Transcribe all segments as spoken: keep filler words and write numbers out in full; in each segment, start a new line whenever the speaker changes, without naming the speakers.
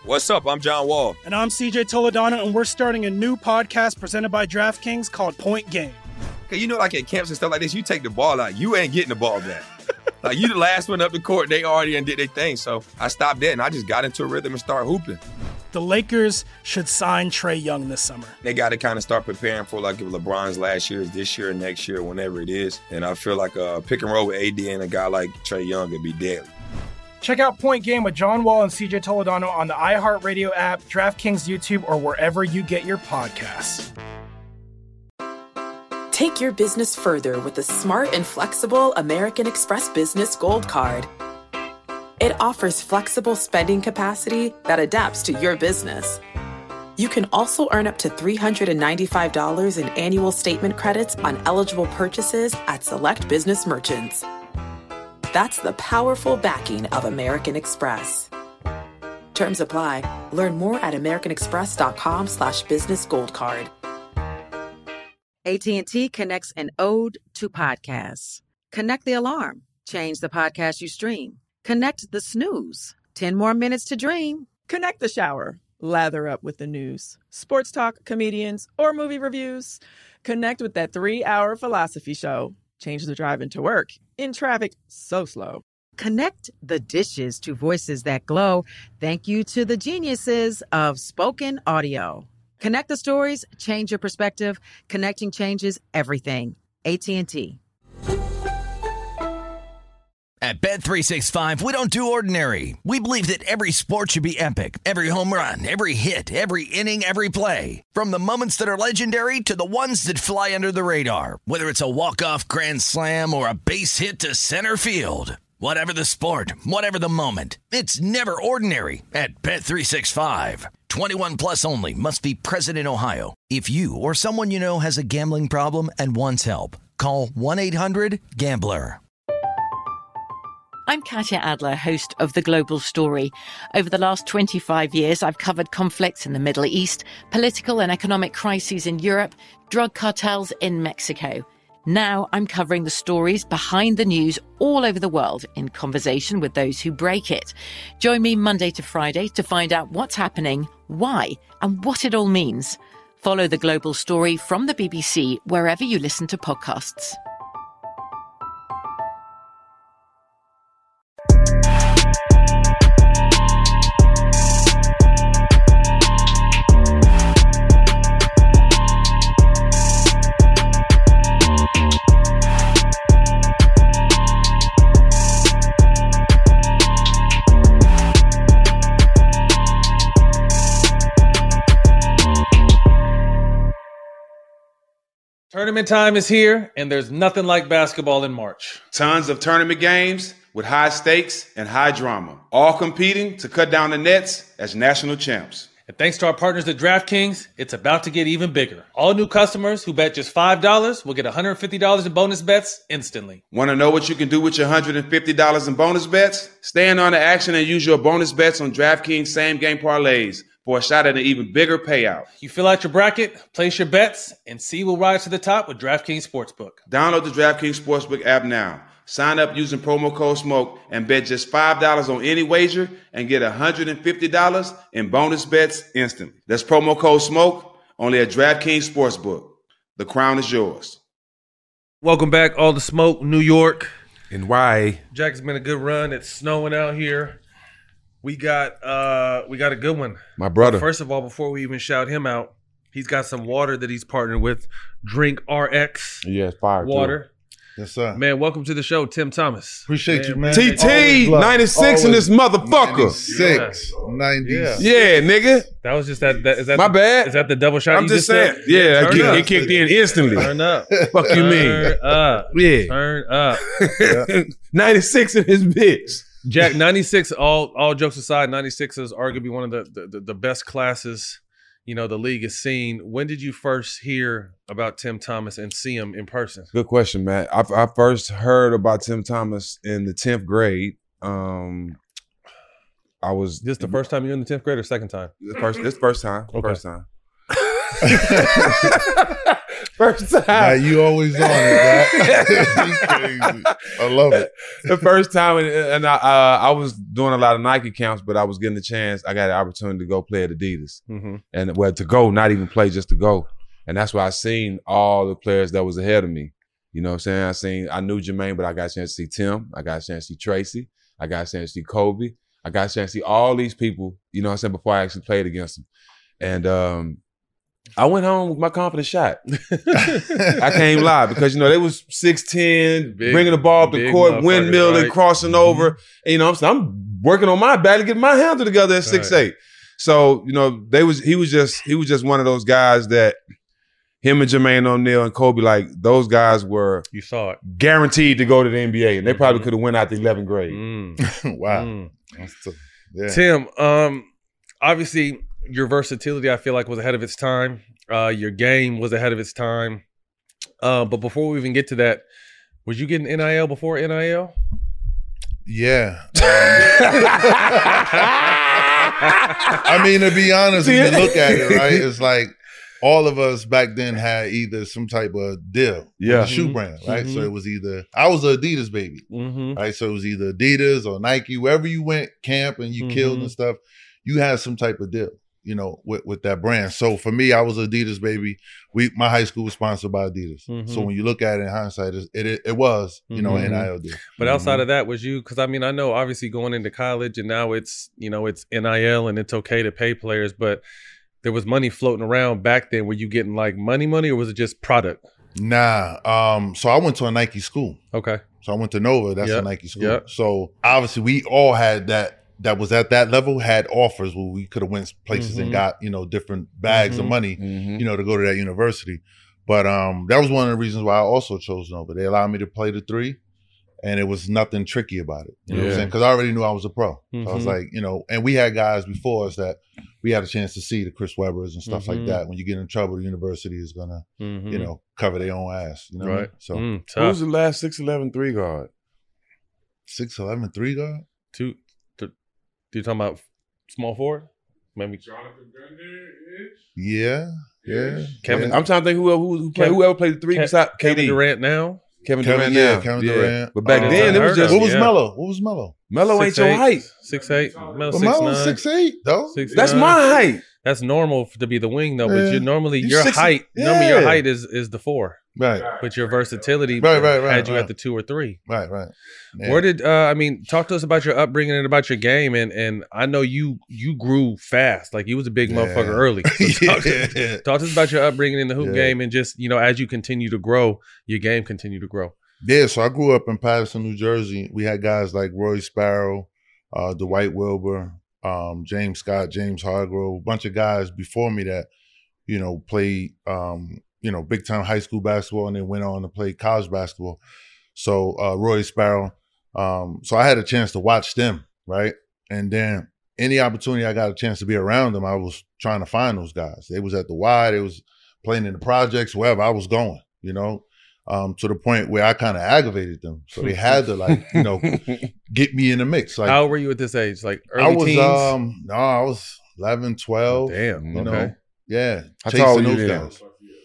What's up? I'm John Wall.
And I'm C J Toledano, and we're starting a new podcast presented by DraftKings called Point Game.
Okay, you know, like at camps and stuff like this, you take the ball out, you ain't getting the ball back. Like, you the last one up the court, they already did their thing. So I stopped that, and I just got into a rhythm and started hooping.
The Lakers should sign Trae Young this summer.
They got to kind of start preparing for, like, if LeBron's last year is this year, next year, whenever it is. And I feel like a pick and roll with A D and a guy like Trae Young would be deadly.
Check out Point Game with John Wall and C J Toledano on the iHeartRadio app, DraftKings YouTube, or wherever you get your podcasts.
Take your business further with the smart and flexible American Express Business Gold Card. It offers flexible spending capacity that adapts to your business. You can also earn up to three hundred ninety-five dollars in annual statement credits on eligible purchases at select business merchants. That's the powerful backing of American Express. Terms apply. Learn more at americanexpress.com slash business gold card.
A T and T connects an ode to podcasts. Connect the alarm. Change the podcast you stream. Connect the snooze. ten more minutes to dream.
Connect the shower. Lather up with the news. Sports talk, comedians, or movie reviews. Connect with that three-hour philosophy show. Change the drive into work in traffic so slow.
Connect the dishes to voices that glow. Thank you to the geniuses of spoken audio. Connect the stories, change your perspective. Connecting changes everything. A T and T.
At Bet three sixty-five, we don't do ordinary. We believe that every sport should be epic. Every home run, every hit, every inning, every play. From the moments that are legendary to the ones that fly under the radar. Whether it's a walk-off grand slam or a base hit to center field. Whatever the sport, whatever the moment, it's never ordinary at Bet three sixty-five. twenty-one plus only. Must be present in Ohio. If you or someone you know has a gambling problem and wants help, call one eight hundred gambler.
I'm Katya Adler, host of The Global Story. Over the last twenty-five years, I've covered conflicts in the Middle East, political and economic crises in Europe, drug cartels in Mexico. Now I'm covering the stories behind the news all over the world in conversation with those who break it. Join me Monday to Friday to find out what's happening, why, and what it all means. Follow The Global Story from the B B C wherever you listen to podcasts.
Tournament time is here, and there's nothing like basketball in March.
Tons of tournament games with high stakes and high drama, all competing to cut down the nets as national champs.
And thanks to our partners at DraftKings, it's about to get even bigger. All new customers who bet just five dollars will get one hundred fifty dollars in bonus bets instantly.
Want to know what you can do with your one hundred fifty dollars in bonus bets? Stay in on the action and use your bonus bets on DraftKings same-game parlays for a shot at an even bigger payout.
You fill out your bracket, place your bets, and see who'll rise to the top with DraftKings Sportsbook.
Download the DraftKings Sportsbook app now. Sign up using promo code SMOKE and bet just five dollars on any wager and get one hundred fifty dollars in bonus bets instantly. That's promo code SMOKE only at DraftKings Sportsbook. The crown is yours.
Welcome back, All the Smoke, New York.
And why?
Jack, it's been a good run. It's snowing out here. We got uh, we got a good one.
My brother.
But first of all, before we even shout him out, he's got some water that he's partnered with. Drink R X.
Yes, fire.
Water.
Too. Yes, sir.
Man, welcome to the show, Tim Thomas.
Appreciate
man,
you, man.
T T, ninety-six in this motherfucker.
ninety-six.
Yeah.
ninety.
Yeah. yeah, nigga.
That was just that. that is that
My
the,
bad.
Is that the double shot?
I'm
you
just
just
saying.
Said?
Yeah,
Turn
it, kicked,
up.
it kicked in instantly.
Turn up.
Fuck you mean?
Turn up.
Yeah.
Turn up.
ninety-six in his bitch.
Jack, ninety-six, all all jokes aside, ninety-six is arguably one of the, the, the best classes, you know, the league has seen. When did you first hear about Tim Thomas and see him in person?
Good question, Matt. I, I first heard about Tim Thomas in the tenth grade. Um, I was
This the first time you were in the tenth grade or second time?
The first, this first time.
Okay.
First time. First time.
Now you always on it, man. You crazy. I love it.
The first time, and, and I, uh, I was doing a lot of Nike camps, but I was getting the chance. I got an opportunity to go play at Adidas,
mm-hmm.
and well, to go, not even play, just to go. And that's why I seen all the players that was ahead of me. You know what I'm saying? I seen, I knew Jermaine, but I got a chance to see Tim. I got a chance to see Tracy. I got a chance to see Kobe. I got a chance to see all these people. You know what I'm saying? Before I actually played against them, and um. I went home with my confidence shot. I can't even lie because, you know, they was six ten, big, bringing the ball up the court, windmilling, right. crossing mm-hmm. over. And, you know, I'm, I'm working on my back to get my handle together at six eight. Right. So, you know, they was he was just he was just one of those guys that him and Jermaine O'Neal and Kobe, like those guys were
you saw it
guaranteed to go to the N B A, and they mm-hmm. probably could have went out the eleventh grade.
Mm.
Wow,
mm.
T- yeah.
Tim, um, obviously. Your versatility, I feel like, was ahead of its time. Uh, your game was ahead of its time. Uh, but before we even get to that, was you getting N I L before N I L?
Yeah. Um, I mean, to be honest, if you look at it, right, it's like all of us back then had either some type of deal,
yeah,
a shoe
mm-hmm.
brand, right?
Mm-hmm.
So it was either I was an Adidas baby,
mm-hmm.
right? So it was either Adidas or Nike, wherever you went camp and you mm-hmm. killed and stuff, you had some type of deal. You know, with, with that brand. So for me, I was Adidas baby. We my high school was sponsored by Adidas.
Mm-hmm.
So when you look at it in hindsight, it it, it was you know
mm-hmm.
an N I L deal.
But
mm-hmm.
outside of that, was you? Because I mean, I know obviously going into college and now it's you know it's N I L and it's okay to pay players, but there was money floating around back then. Were you getting like money, money, or was it just product?
Nah. Um. So I went to a Nike school.
Okay.
So I went to Nova. That's
yep.
a Nike school.
Yep.
So obviously we all had that. That was at that level had offers where we could have went places
mm-hmm.
and got, you know, different bags
mm-hmm.
of money,
mm-hmm.
you know, to go to that university. But um, that was one of the reasons why I also chose Nova. They allowed me to play the three, and it was nothing tricky about it. You know
yeah.
what I'm saying? Because I already knew I was a pro.
Mm-hmm.
So I was like, you know, and we had guys before us that we had a chance to see, the Chris Webbers and stuff
mm-hmm.
like that. When you get in trouble, the university is going to,
mm-hmm.
you know, cover their own ass. You know
right.
what I mean? So
mm,
who was the last six eleven three guard?
six eleven three guard?
Two. You talking about small forward? Maybe
Jonathan Gundy.
Yeah, yeah.
Kevin.
I'm trying to think who who, who played,
Kevin,
whoever played the three
Ke-
beside
Kevin
K D.
Durant now.
Kevin,
Kevin
Durant,
yeah,
now.
Kevin
yeah.
Durant.
But back
Uh,
then it was just
What was
yeah.
Melo? What was Melo?
Melo ain't your
eight,
height.
Six eight. Melo
Well,
six
Melo
nine.
six eight though.
Six,
That's
nine.
my height.
That's normal to be the wing though. But
Yeah.
you normally
You
your
six-
height. Normally your
yeah.
height is is the four.
Right,
But your versatility
Right, right, right,
had you
right.
at the two or three.
right, right. Yeah.
Where did uh, I mean? Talk to us about your upbringing and about your game. And and I know you you grew fast. Like you was a big
Yeah.
motherfucker early. So talk, to,
Yeah.
talk to us about your upbringing in the hoop
Yeah.
game and just you know as you continue to grow, your game continue to grow.
Yeah, so I grew up in Patterson, New Jersey. We had guys like Roy Sparrow, uh, Dwight Wilbur, um, James Scott, James Hargrove, a bunch of guys before me that, you know, played, um, you know, big time high school basketball and then went on to play college basketball. So uh, Roy Sparrow. Um, so I had a chance to watch them, right? And then any opportunity I got a chance to be around them, I was trying to find those guys. They was at the Y, they was playing in the projects, wherever I was going, you know? Um, to the point where I kind of aggravated them. So they had to like, you know, get me in the mix. Like,
how old were you at this age? Like early
I was,
teens?
um, no, I was eleven, twelve.
Oh, damn.
You
Okay.
know, yeah.
How tall were you
those
then?
guys.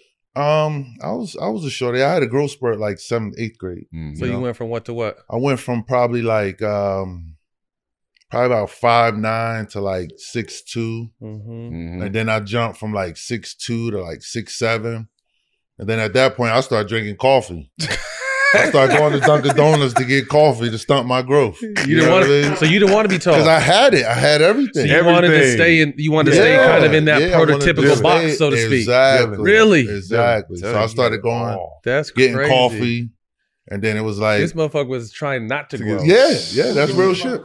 Um, I was, I was a shorty. I had a growth spurt like seventh, eighth grade.
Mm-hmm.
So you,
know?
went from what to what?
I went from probably like, um, probably about five nine to like six two,
Mm-hmm.
Mm-hmm.
and then I jumped from like six two to like six seven. And then at that point, I started drinking coffee. I started going to Dunkin' Donuts to get coffee to stunt my growth.
You, you didn't want to, so you didn't want to be tall
because I had it. I had everything.
So you
Everything.
wanted to stay in. You wanted to stay
Yeah,
kind of in that
yeah, I wanted to
prototypical
stay-
box, so to speak.
Exactly.
Really?
Exactly. So I started going,
That's
getting
crazy.
coffee, and then it was like,
This motherfucker was trying not to grow.
yeah, yeah, that's real shit.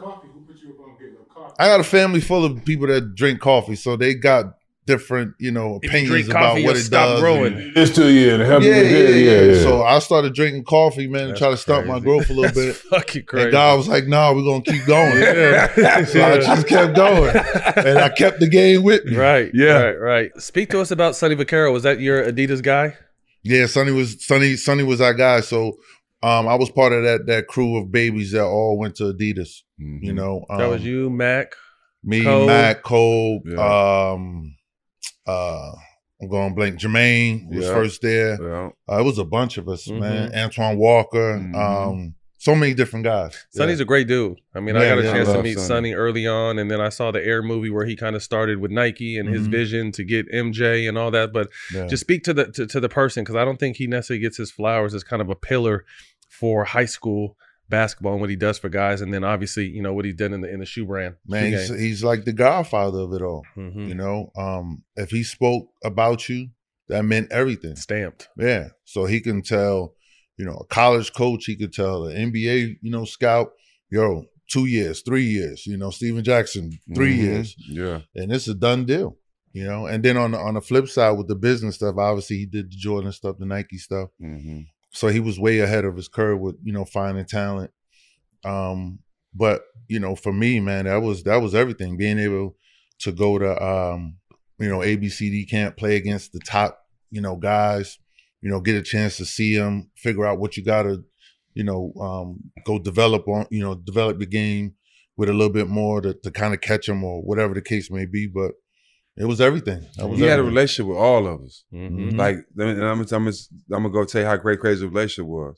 I got a family full of people that drink coffee, so they got different, you know,
If you
opinions
drink
about
coffee,
what
you'll
it
stop
does.
growing.
and-
It's two years to help
Yeah,
you
yeah,
with
yeah,
it. Yeah,
So I started drinking coffee, man, and
That's
try to stunt my
crazy.
growth a little
That's
bit.
fucking crazy.
And God was like, "No, we're gonna keep going."
Yeah.
So I just kept going, and I kept the game with me.
Right.
Yeah.
Right. Right. Speak to us about Sonny Vaccaro. Was that your Adidas guy?
Yeah, Sonny was Sonny. Sonny was our guy. So um, I was part of that that crew of babies that all went to Adidas.
Mm-hmm.
You know, um,
That was you, Mac.
me,
Cole.
Matt, Cole.
Yeah.
Um, uh, I'm going blank. Jermaine was
Yeah.
first there.
Yeah.
Uh, it was a bunch of us,
Mhm.
man. Antoine Walker.
Mhm.
Um, so many different guys.
Sonny's
Yeah.
a great dude. I mean, I
Yeah,
got a
yeah, I
chance to
love
meet
Sonny.
Sonny early on, and then I saw the Air movie where he kind of started with Nike and his
Mhm.
vision to get M J and all that. But
Yeah.
just speak to the to, to the person, because I don't think he necessarily gets his flowers as kind of a pillar for high school basketball and what he does for guys, and then obviously you know what he's done in the in the shoe brand.
Man,
shoe
he's,
game.
he's like the godfather of it all.
Mhm.
You know, um, if he spoke about you, that meant everything.
Stamped.
Yeah. So he can tell, you know, a college coach, he could tell an N B A, you know, scout, yo, two years, three years, you know, Steven Jackson, three
Mhm.
years.
Yeah.
And it's a done deal, you know. And then on the, on the flip side with the business stuff, obviously he did the Jordan stuff, the Nike stuff.
Mm-hmm.
So he was way ahead of his curve with, you know, finding talent. Um, but, you know, for me, man, that was that was everything. Being able to go to um, you know, A B C D camp, play against the top, you know, guys, you know, get a chance to see them, figure out what you gotta, you know, um, go develop on, you know, develop the game with a little bit more to, to kind of catch them or whatever the case may be. But it was everything. That was
He had a
everything.
relationship with all of us.
Mhm.
Like, and I'm, I'm, I'm, I'm gonna go tell you how great crazy relationship was.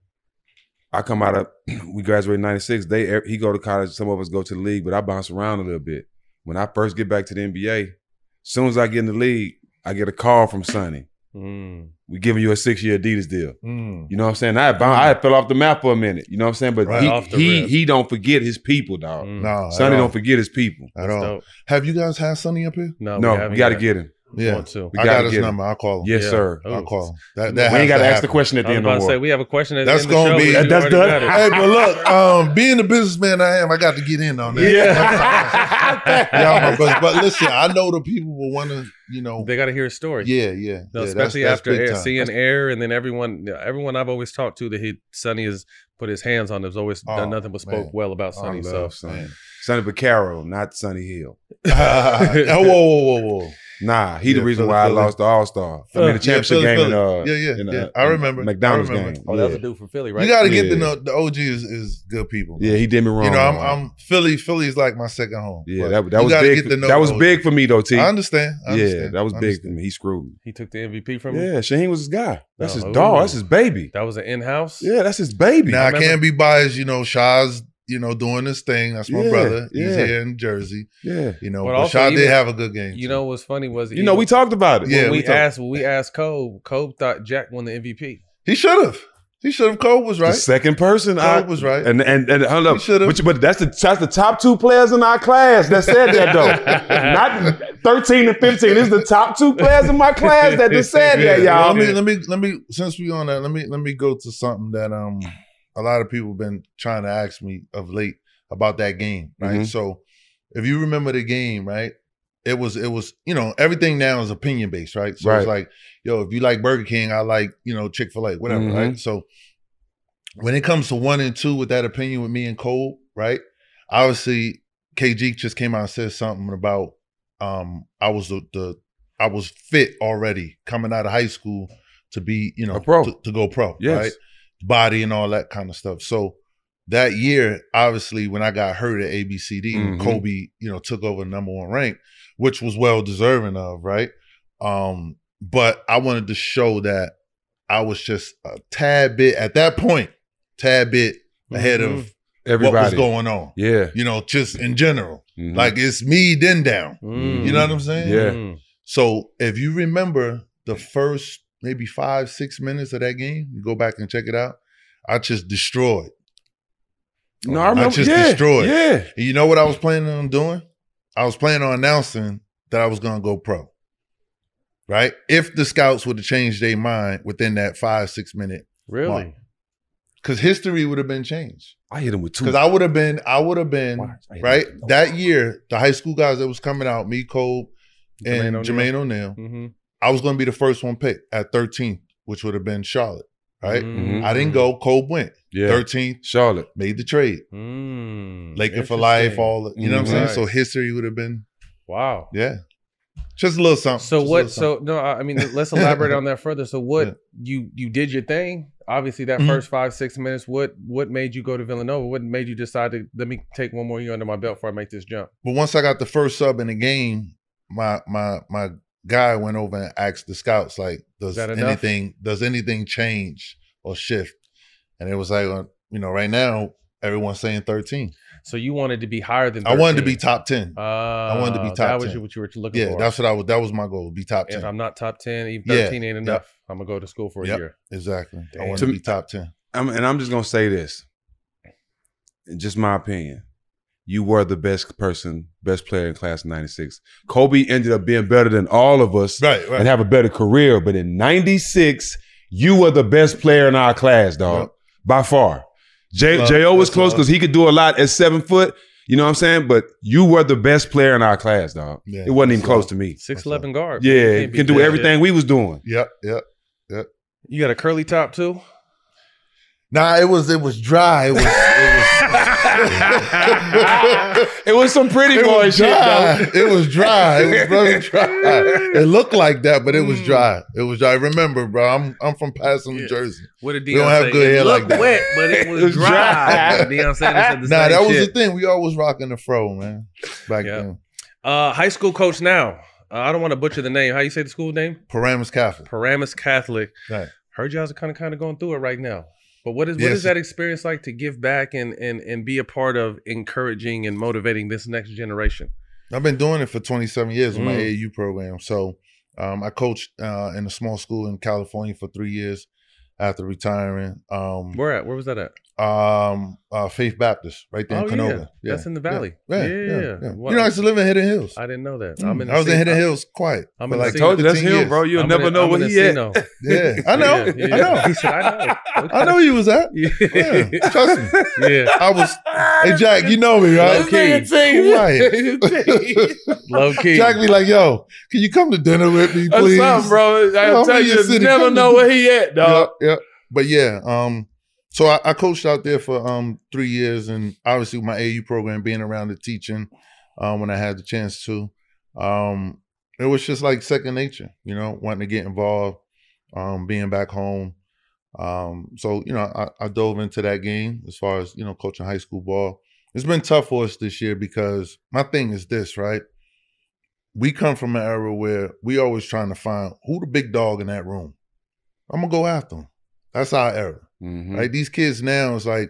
I come out of, we graduated in ninety-six. They he go to college. Some of us go to the league, but I bounce around a little bit. When I first get back to the N B A, as soon as I get in the league, I get a call from Sonny.
Mm.
We giving you a six year Adidas deal.
Mm.
You know what I'm saying? I had, bound, I had fell off the map for a minute. You know what I'm saying? But
Right
he
off the
he,
rip.
he don't forget his people, dog.
Mm.
No,
Sonny
at all.
don't forget his people.
At all.
dope.
Have you guys had Sonny up here?
No,
No,
haven't
we got to
yet.
get him.
Yeah,
Want to.
We
I
gotta
got his
get him.
number. I'll call him.
Yes,
Yeah.
sir.
Oh.
I'll call him. That,
We
that
ain't
has
got to ask
happen.
the question at the
I was
end
about
no
to
more.
say we have a question at
That's
the end of the
gonna
show.
be-
but you
That's
already
done.
got it.
Hey, but look, um, being the businessman I am, I got to get in on that.
Yeah.
Y'all know, but, but listen, I know the people will want to, you know,
They got to hear a story.
yeah, yeah,
No,
yeah,
especially
that's- that's
after
big
air,
time.
seeing
That's-
air, and then everyone, everyone I've always talked to that he Sonny has put his hands on has always
Oh,
done nothing but spoke
man.
well about
I
Sonny.
love
So
Sonny. Sonny Vaccaro, not Sonny Hill.
oh, whoa, whoa, whoa, whoa.
Nah, he the
Yeah,
reason
Philly,
why I
Philly.
lost the All Star. I mean, the
Yeah,
championship
Philly,
game in
Philly.
uh,
Yeah, yeah,
in, uh,
yeah. I remember.
McDonald's
I remember.
game.
oh, that was
yeah.
a dude from Philly, right?
You got to get
Yeah.
to know the O G is, is good people.
Yeah, he did me wrong.
You know, I'm,
man.
I'm Philly. Philly's like my second home.
yeah,
But
that, that
you
was
gotta
big.
get
For,
to know
that was
the O G.
big for me though, T.
I understand. I
yeah,
understand.
that was
I
big for
understand.
me. He screwed me.
He took the M V P from him.
Yeah, Shaheen was his guy. That's
Oh,
his
ooh.
dog. That's his baby.
That was an in-house.
Yeah, that's his baby.
Now I
remember-
can't be biased. You know, Shaw's, you know, doing this thing. That's my
Yeah,
brother. He's
yeah.
here in Jersey.
Yeah,
You know,
But
but,
also
Shaw did
even-
have a good game.
You
too.
know what's funny was
you know we talked about it.
Yeah,
when we,
we talked.
asked when we asked Cole, Cole thought Jack won the M V P.
he should have. He should have. Cole was
The
right.
second person, I,
Cole was right.
and and and hold
He
up,
should've.
but, but that's the that's the top two players in our class that said that though. Not thirteen and fifteen. This is the top two players in my class that just said that,
Yeah,
y'all.
Let me let me let me since we on that, let me let me go to something that um a lot of people have been trying to ask me of late about that game, right?
Mhm.
So if you remember the game, right? It was it was, you know, everything now is opinion based, right? So
Right.
it's like, yo, if you like Burger King, I like, you know, Chick-fil-A, whatever,
Mhm.
right? So when it comes to one and two with that opinion with me and Cole, right? Obviously, K G just came out and said something about um I was the, the I was fit already coming out of high school to be, you know,
A pro.
To, to go pro,
Yes.
right? Body and all that kind of stuff. So that year, obviously, when I got hurt at A B C D,
Mhm.
Kobe, you know, took over number one rank, which was well deserving of, right? Um, but I wanted to show that I was just a tad bit at that point, tad bit ahead
Mhm.
of
Everybody,
what was going on.
yeah,
You know, just in general.
Mhm.
Like it's me then down.
Mm.
You know what I'm saying?
Yeah.
Mm.
So if you remember the first maybe five, six minutes of that game, you go back and check it out. I just destroyed.
no, I remember.
just
yeah,
destroyed.
Yeah,
And you know what I was planning on doing? I was planning on announcing that I was going to go pro. Right? If the scouts would have changed their mind within that five, six minute,
Really?
because history would have been changed.
I hit him with two.
Because I would have been, I would have been,
Watch, I hit him
right?
with two.
That year, the high school guys that was coming out, me, Cole, and
Jermaine O'Neal.
Jermaine O'Neal,
Mm-hmm.
I was going to be the first one picked at thirteenth, which would have been Charlotte, right?
Mhm.
I didn't go. Cole went.
yeah,
thirteenth,
Charlotte.
made the trade.
Mm.
Laker for life, all the, you know what I'm
Mhm.
saying?
Right.
So history would have been,
Wow.
yeah. Just a little something.
So
Just a
what?
little something.
So no, I I mean, let's elaborate on that further. So what
Yeah.
you you did your thing. Obviously, that
Mhm.
first five six minutes. What what made you go to Villanova? What made you decide to let me take one more year under my belt before I make this jump?
But once I got the first sub in the game, my my my guy went over and asked the scouts, like, does
that enough?
anything does anything change or shift? And it was like, uh, you know, right now everyone's saying thirteen.
So you wanted to be higher than thirteen.
I wanted to be top ten.
Uh,
I wanted to be top
that was
ten.
what you were looking
yeah,
for.
that's what I was. That was my goal. Be top ten.
If I'm not top ten, even
Yeah,
thirteen ain't enough.
yep.
I'm gonna go to school for a
Yep,
year.
exactly. I
Damn.
want
To
to
me-
be top ten.
I'm, and I'm just gonna say this, in just my opinion. You were the best person, best player in class of ninety-six. Kobe ended up being better than all of us
Right, right.
and have a better career. But in ninety-six, you were the best player in our class, dog,
Yep.
by far. J-
Love,
J O was
that's
close
love.
because he could do a lot at seven foot. You know what I'm saying? But you were the best player in our class, dog.
Yeah,
it wasn't even
that's
close
love.
to me.
Six eleven guard.
Yeah,
You
can,
can't beat
do
that
everything
shit.
we was doing.
Yep, yep, yep.
You got a curly top too?
Nah, it was it was dry. It was it
It was some pretty
was, it
boy
was
shit,
dry.
though.
It was dry. It was really dry. It looked like that, but it was dry. It was dry. Remember, bro, I'm I'm from Patterson, New
Yeah.
Jersey.
What did Deion
We don't have
say?
good
It
hair like
looked
that.
wet, but it was,
It was
dry.
dry.
Deion Sanders said the
Nah,
same
that was
shit.
the thing. We always rocking the fro, man. Back
Yeah.
then.
Uh, high school coach now. Uh, I don't want to butcher the name. How you say the school name?
Paramus Catholic.
Paramus Catholic.
Right.
Heard you guys are kind of kind of going through it right now. But what is what
Yes.
is that experience like to give back and and and be a part of encouraging and motivating this next generation?
I've been doing it for twenty-seven years with my
Mm.
A A U program. So um, I coached uh, in a small school in California for three years after retiring. Um,
Where at? Where was that at?
um, uh, Faith Baptist, right there
Oh,
in Canoga.
yeah. That's in the valley.
Yeah,
Yeah,
yeah.
yeah.
yeah.
What-
You know, I used to live in Hidden Hills.
I didn't know that.
Mm.
I'm in.
I was
the
in
scene-
Hidden Hills quiet.
I'm
for
in the
like
scene-
Told you that's
fifteen
him,
years.
bro. You'll
I'm
never
in-
know
I'm
where
in
he at.
Encino.
Yeah, I know.
Yeah, yeah.
I know.
He said, I know. Okay.
I know you was at.
Yeah.
Yeah, trust me.
Yeah.
I was. Hey, Jack, you know me, right?
Low key.
Quiet.
Low key.
Jack be like, yo, can you come to dinner with me,
That's
please?
something, bro.
Yo,
I'll
I'm
tell
in
you,
your
you
city.
never
Come
know
to-
where he at, dog.
Yeah, yeah. But yeah, um, so I, I coached out there for um three years, and obviously with my A A U program, being around the teaching, um, when I had the chance to, um, it was just like second nature, you know, wanting to get involved, um, being back home. Um, so you know, I, I dove into that game as far as you know, coaching high school ball. It's been tough for us this year because my thing is this, right? We come from an era where we always trying to find who the big dog in that room. I'm gonna go after him. That's our era.
Mhm.
Right? These kids now is like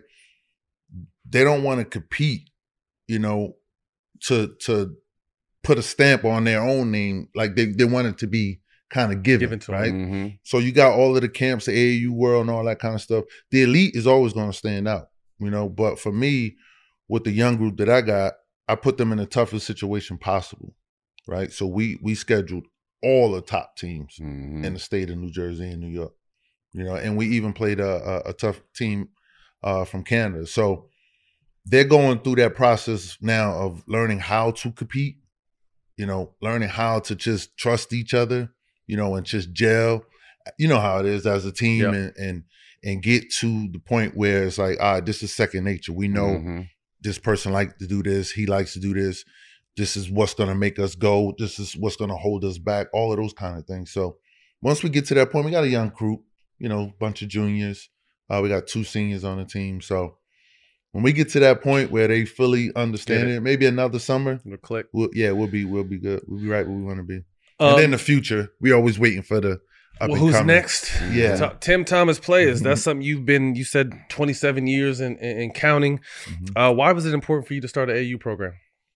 they don't want to compete, you know, to to put a stamp on their own name. Like they, they want it to be kind of given,
Given to 'em.
right?
Mhm.
So you got all of the camps, the A A U world and all that kind of stuff. The elite is always going to stand out, you know. But for me, with the young group that I got, I put them in the toughest situation possible, right? So we we scheduled all the top teams
Mhm.
in the state of New Jersey and New York, you know, and we even played a, a, a tough team uh, from Canada. So they're going through that process now of learning how to compete, you know, learning how to just trust each other, you know, and just gel. You know how it is as a team,
Yep.
and and and get to the point where it's like, all right, this is second nature. We know
Mhm.
this person likes to do this. He likes to do this. This is what's going to make us go. This is what's going to hold us back. All of those kind of things. So once we get to that point, we got a young group, you know, bunch of juniors. Uh, we got two seniors on the team. So when we get to that point where they fully understand
Get
it,
it.
maybe another summer,
It'll click.
we'll, yeah, we'll be we'll be good. We'll be right where we want to be.
Um,
and then the future, we always waiting for the up
well,
and
who's
coming.
next?
Yeah.
So, Tim Thomas Players. That's something you've been. You said twenty-seven years and, and counting.
Mhm.
Uh, why was it important for you to start an A U program?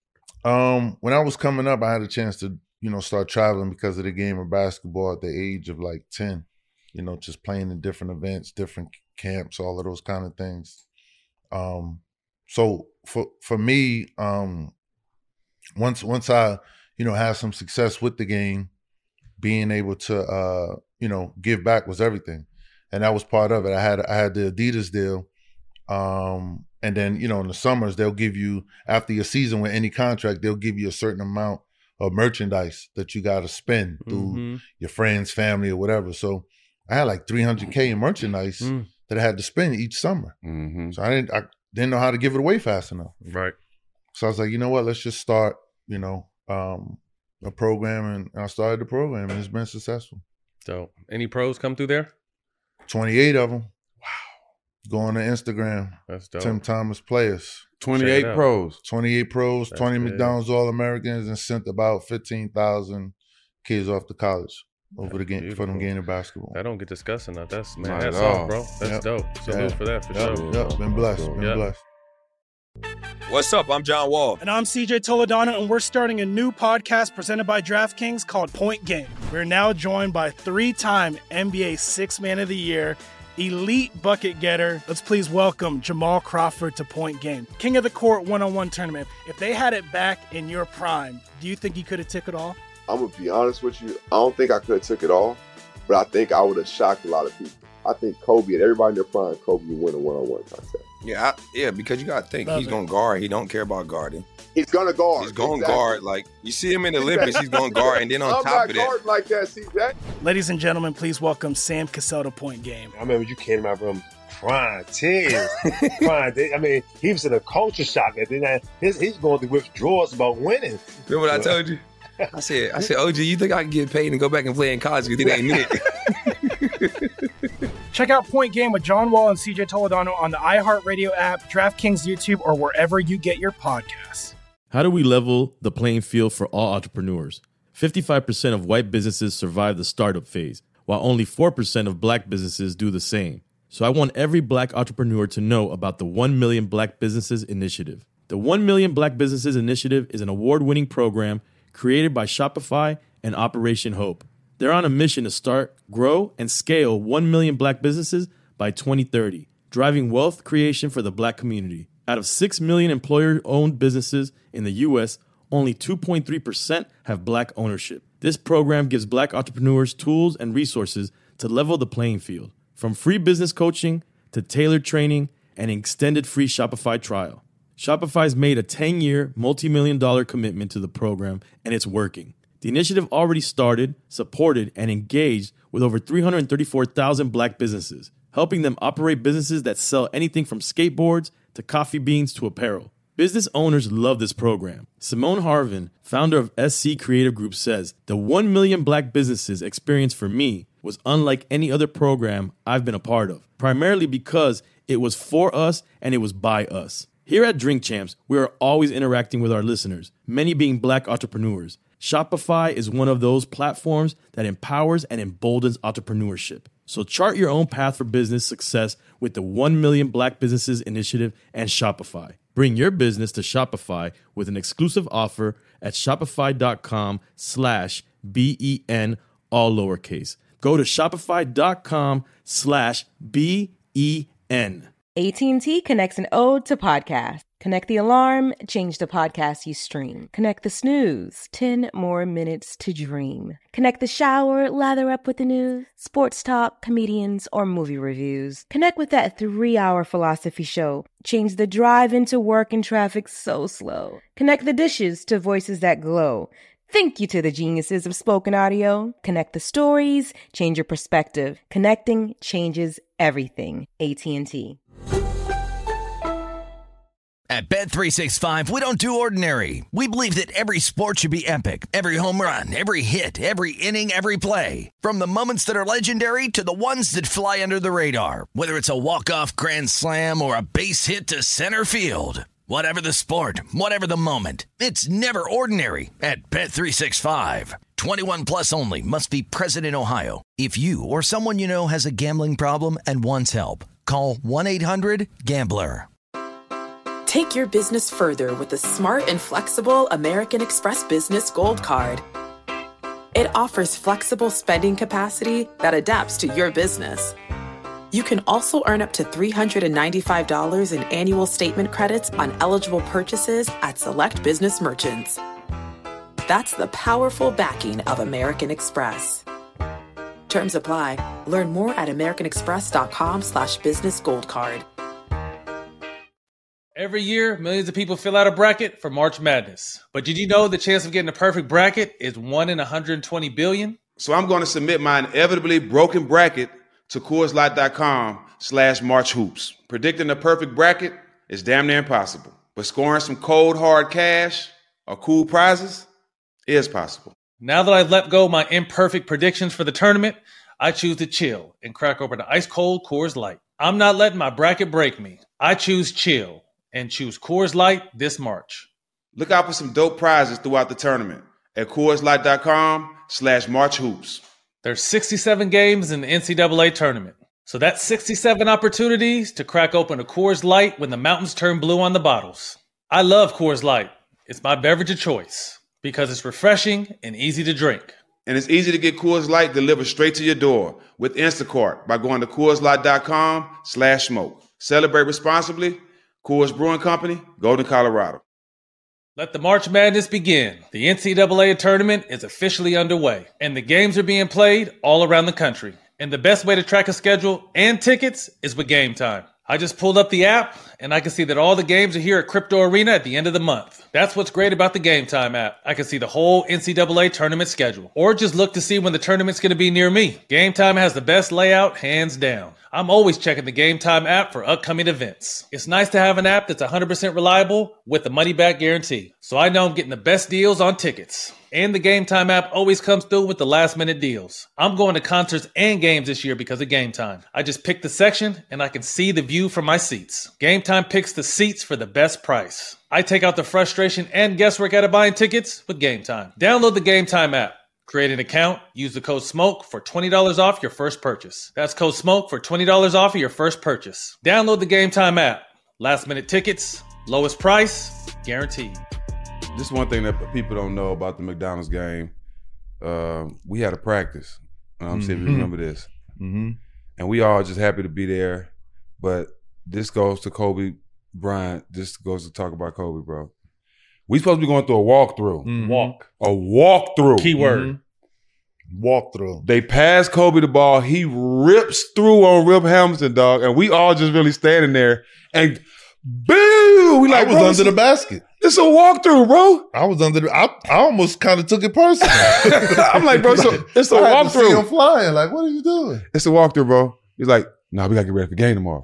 Um, when I was coming up, I had a chance to, you know, start traveling because of the game of basketball at the age of like ten, you know, just playing in different events, different camps, all of those kind of things. Um, so for for me, um, once once I, you know, had some success with the game, being able to uh, you know, give back was everything. And that was part of it. I had I had the Adidas deal. Um, and then, you know, in the summers, they'll give you, after your season with any contract, they'll give you a certain amount of merchandise that you got to spend through
Mhm.
your friends, family, or whatever. So I had like three hundred K in merchandise
Mm.
that I had to spend each summer.
Mhm.
So I didn't, I didn't know how to give it away fast enough.
Right.
So I was like, you know what, let's just start, you know, um, a program. And I started the program and it's been successful.
So, any pros come through there?
twenty-eight of them. Go on to Instagram,
That's dope.
Tim Thomas Players.
twenty-eight
out.
pros.
twenty-eight pros,
That's
twenty
good.
McDonald's All Americans, and sent about fifteen thousand kids off to college over the game
beautiful.
for them game of basketball.
I don't get discussed enough. That's man,
Not
that's
at
all,
all.
bro. That's
Yep.
dope. Salute
Yeah.
for that for
Yep,
sure.
yep, been blessed, been
Yep.
blessed.
What's up? I'm John Wall.
And I'm C J Toledano, and we're starting a new podcast presented by DraftKings called Point Game. We're now joined by three-time N B A Sixth Man of the Year, elite bucket getter. Let's please welcome Jamal Crawford to Point Game. King of the Court one-on-one tournament. If they had it back in your prime, do you think you could have took it all?
I'm going to be honest with you. I don't think I could have took it all, but I think I would have shocked a lot of people. I think Kobe and everybody in their prime, Kobe would win a one-on-one contest.
Yeah, I, yeah, because you got to think
Love
he's
it.
going to guard. He don't care about guarding.
He's going to guard.
He's going to
Exactly.
guard. Like, you see him in the Olympics, he's going to guard. And then on
I'm
top
not
of that,
guarding like that, C J.
Ladies and gentlemen, please welcome Sam Cassell to Point Game.
I remember you came to my room crying, tears, crying. I mean, he was in a culture shock. And then I, his, he's going through withdrawals about winning.
remember what I told you? I said, I said, O G, you think I can get paid and go back and play in college because it ain't it?
Check out Point Game with John Wall and C J Toledano on the iHeartRadio app, DraftKings YouTube, or wherever you get your podcasts.
How do we level the playing field for all entrepreneurs? fifty-five percent of white businesses survive the startup phase, while only four percent of black businesses do the same. So I want every black entrepreneur to know about the one million Black Businesses Initiative. The one million Black Businesses Initiative is an award-winning program created by Shopify and Operation Hope. They're on a mission to start, grow, and scale one million black businesses by twenty thirty, driving wealth creation for the black community. Out of six million employer-owned businesses in the U S, only two point three percent have black ownership. This program gives black entrepreneurs tools and resources to level the playing field, from free business coaching to tailored training and an extended free Shopify trial. Shopify's made a ten-year, multi-million dollar commitment to the program, and it's working. The initiative already started, supported, and engaged with over three hundred thirty-four thousand black businesses, helping them operate businesses that sell anything from skateboards to coffee beans to apparel. Business owners love this program. Simone Harvin, founder of S C Creative Group, says, "The one million black businesses experience for me was unlike any other program I've been a part of, primarily because it was for us and it was by us." Here at Drink Champs, we are always interacting with our listeners, many being black entrepreneurs. Shopify is one of those platforms that empowers and emboldens entrepreneurship. So chart your own path for business success with the one million Black Businesses Initiative and Shopify. Bring your business to Shopify with an exclusive offer at shopify.com slash B-E-N, all lowercase. Go to shopify.com slash B-E-N.
A T and T connects an ode to podcast. Connect the alarm, change the podcast you stream. Connect the snooze, ten more minutes to dream. Connect the shower, lather up with the news, sports talk, comedians, or movie reviews. Connect with that three-hour philosophy show. Change the drive into work and traffic so slow. Connect the dishes to voices that glow. Thank you to the geniuses of spoken audio. Connect the stories, change your perspective. Connecting changes everything. A T and T.
At Bet three sixty-five, we don't do ordinary. We believe that every sport should be epic. Every home run, every hit, every inning, every play. From the moments that are legendary to the ones that fly under the radar. Whether it's a walk-off grand slam or a base hit to center field. Whatever the sport, whatever the moment. It's never ordinary at Bet three sixty-five. twenty-one plus only. Must be present in Ohio. If you or someone you know has a gambling problem and wants help, call one eight hundred gambler.
Take your business further with the smart and flexible American Express Business Gold Card. It offers flexible spending capacity that adapts to your business. You can also earn up to three hundred ninety-five dollars in annual statement credits on eligible purchases at select business merchants. That's the powerful backing of American Express. Terms apply. Learn more at americanexpress.com slash business gold card.
Every year, millions of people fill out a bracket for March Madness. But did you know the chance of getting a perfect bracket is one in one hundred twenty billion?
So I'm going to submit my inevitably broken bracket to CoorsLight.com slash March Hoops. Predicting the perfect bracket is damn near impossible. But scoring some cold, hard cash or cool prizes is possible.
Now that I've let go of my imperfect predictions for the tournament, I choose to chill and crack open an ice-cold Coors Light. I'm not letting my bracket break me. I choose chill and choose Coors Light this March.
Look out for some dope prizes throughout the tournament at CoorsLight.com slash March Hoops.
There's sixty-seven games in the N C double A tournament. So that's sixty-seven opportunities to crack open a Coors Light when the mountains turn blue on the bottles. I love Coors Light. It's my beverage of choice because it's refreshing and easy to drink.
And it's easy to get Coors Light delivered straight to your door with Instacart by going to CoorsLight.com slash smoke. Celebrate responsibly. Coors Brewing Company, Golden, Colorado.
Let the March Madness begin. The N C double A tournament is officially underway, and the games are being played all around the country. And the best way to track a schedule and tickets is with Game Time. I just pulled up the app, and I can see that all the games are here at Crypto Arena at the end of the month. That's what's great about the Game Time app. I can see the whole N C double A tournament schedule, or just look to see when the tournament's going to be near me. Game Time has the best layout, hands down. I'm always checking the Game Time app for upcoming events. It's nice to have an app that's one hundred percent reliable with the money-back guarantee, so I know I'm getting the best deals on tickets. And the Game Time app always comes through with the last-minute deals. I'm going to concerts and games this year because of Game Time. I just pick the section, and I can see the view from my seats. Game Time picks the seats for the best price. I take out the frustration and guesswork out of buying tickets with Game Time. Download the Game Time app. Create an account, use the code SMOKE for twenty dollars off your first purchase. That's code SMOKE for twenty dollars off of your first purchase. Download the Game Time app. Last minute tickets, lowest price, guaranteed.
Just one thing that people don't know about the McDonald's game. Uh, we had a practice. I'm um, see if you remember this.
Mm-hmm.
And we all just happy to be there. But this goes to Kobe Bryant. This goes to talk about Kobe, bro. We supposed to be going through a walkthrough.
Mm-hmm.
Walk.
A walkthrough.
Keyword.
Mm-hmm. Walkthrough.
They pass Kobe the ball. He rips through on Rip Hamilton, dog. And we all just really standing there. And boo! We like,
I was
bro,
under the basket.
It's a walkthrough, bro.
I was under the. I, I almost kind of took it personal.
I'm like, bro, so it's a
I had to see
walkthrough.
him flying. Like, what are you doing?
It's a walkthrough, bro. He's like, nah, we gotta get ready for the game tomorrow.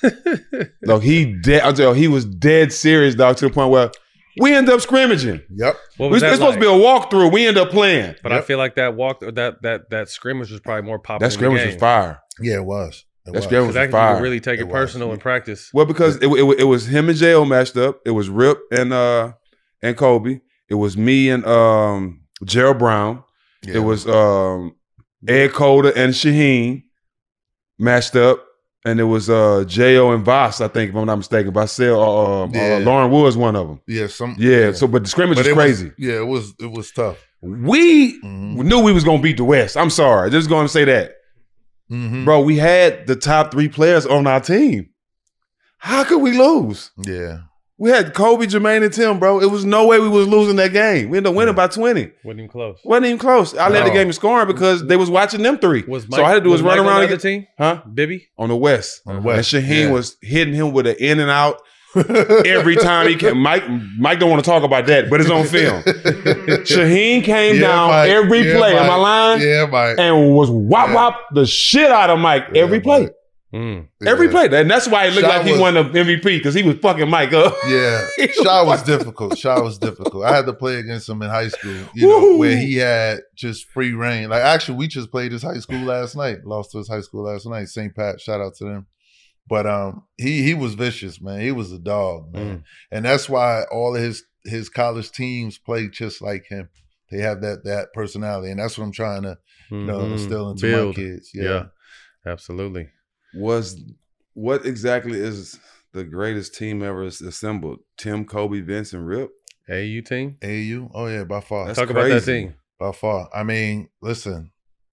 Look, he dead. I'll tell you, he was dead serious, dog, to the point where we end up scrimmaging.
Yep.
What
We-
was
It's
that
supposed to be a walkthrough. We end up playing.
But I feel like that walk, that that that scrimmage was probably more popular.
That scrimmage was fire.
Yeah, it was. It
That
was.
scrimmage was
That
fire.
you could really take it,
It was.
personal in practice.
Well, because it, it, it was him and J O matched up. It was Rip and uh and Kobe. It was me and um Gerald Brown.
Yeah.
It was um Ed Coda and Shaheen matched up. And it was uh J O and Voss, I think, if I'm not mistaken. Vassell, uh, um,
Yeah.
uh, Lauren Woods, one of them.
Yeah, some.
Yeah, so but the scrimmage
But
is
it was-
crazy.
yeah, it was. It was tough.
We
Mhm.
knew we was gonna beat the West. I'm sorry, just going to say that,
Mm-hmm.
bro. We had the top three players on our team. How could we lose?
Yeah.
We had Kobe, Jermaine, and Tim, bro. It was no way we was losing that game. We ended up winning by twenty.
Wasn't even close.
Wasn't even close. I led the
No.
game in scoring because they was watching them three.
Was
so all I had to do was,
was
run
Mike on
around
the
and
other
get,
team?
huh?
Bibby?
On the West.
On the West,
And Shaheen
yeah.
was hitting him with an in and out every time he came. Mike, Mike don't want to talk about that, but it's on film. Shaheen came
Yeah,
down
Mike.
every
Yeah,
play. Am I
Mike.
lying?
Yeah, Mike.
And was whop
Yeah.
whop the shit out of Mike
Yeah,
every play.
Mike.
Mm.
Every
Yeah.
play. And that's why it looked
Shaw
like he
was-
won the M V P because he was fucking Mike up.
Yeah, Shaw was difficult. Shaw was difficult. I had to play against him in high school, you know,
Woo.
where he had just free reign. Like, actually, we just played his high school last night. Lost to his high school last night. Saint Pat, shout out to them. But um, he he was vicious, man. He was a dog, man.
Mm.
And that's why all of his his college teams play just like him. They have that that personality, and that's what I'm trying to you know
Mhm.
instill into
Build.
my kids.
Yeah.
Yeah.
Absolutely.
Was what exactly is the greatest team ever assembled? Tim, Kobe, Vince, and Rip?
A U team?
A U, oh yeah, by far.
That's
Talk about that
crazy.
team.
By far. I mean, listen,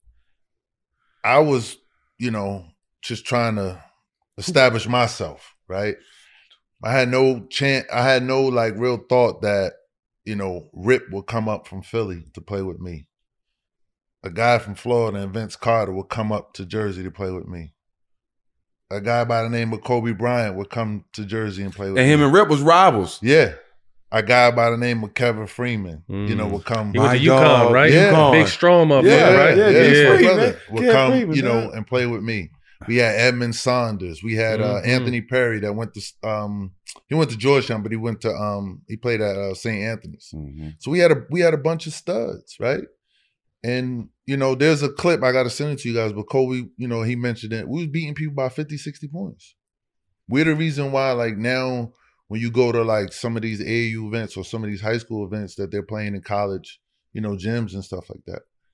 I was, you know, just trying to establish myself, right? I had no chance, I had no like real thought that, you know, Rip would come up from Philly to play with me. A guy from Florida and Vince Carter would come up to Jersey to play with me. A guy by the name of Kobe Bryant would come to Jersey and play with
And
me.
him and Rip was rivals.
Yeah. A guy by the name of Kevin Freeman, you know,
Mm.
would come.
He went
My
to UConn,
dog,
right?
yeah.
UConn.
Big strong motherfucker,
Yeah,
right?
yeah,
yeah,
he's
my
free,
brother
man.
would
Can't
come,
free,
you know,
man.
and play with me. We had Edmund Saunders. We had uh,
Mhm.
Anthony Perry that went to um he went to Georgetown, but he went to um he played at uh, Saint Anthony's.
Mhm.
So we had a we had a bunch of studs, right? And you know, there's a clip I got to send it to you guys. But Kobe, you know, he mentioned it. We was beating people by fifty, sixty points. We're the reason why, like now, when you go to like some of these A A U events or some of these high school events that they're playing in college, you know, gyms and stuff like that.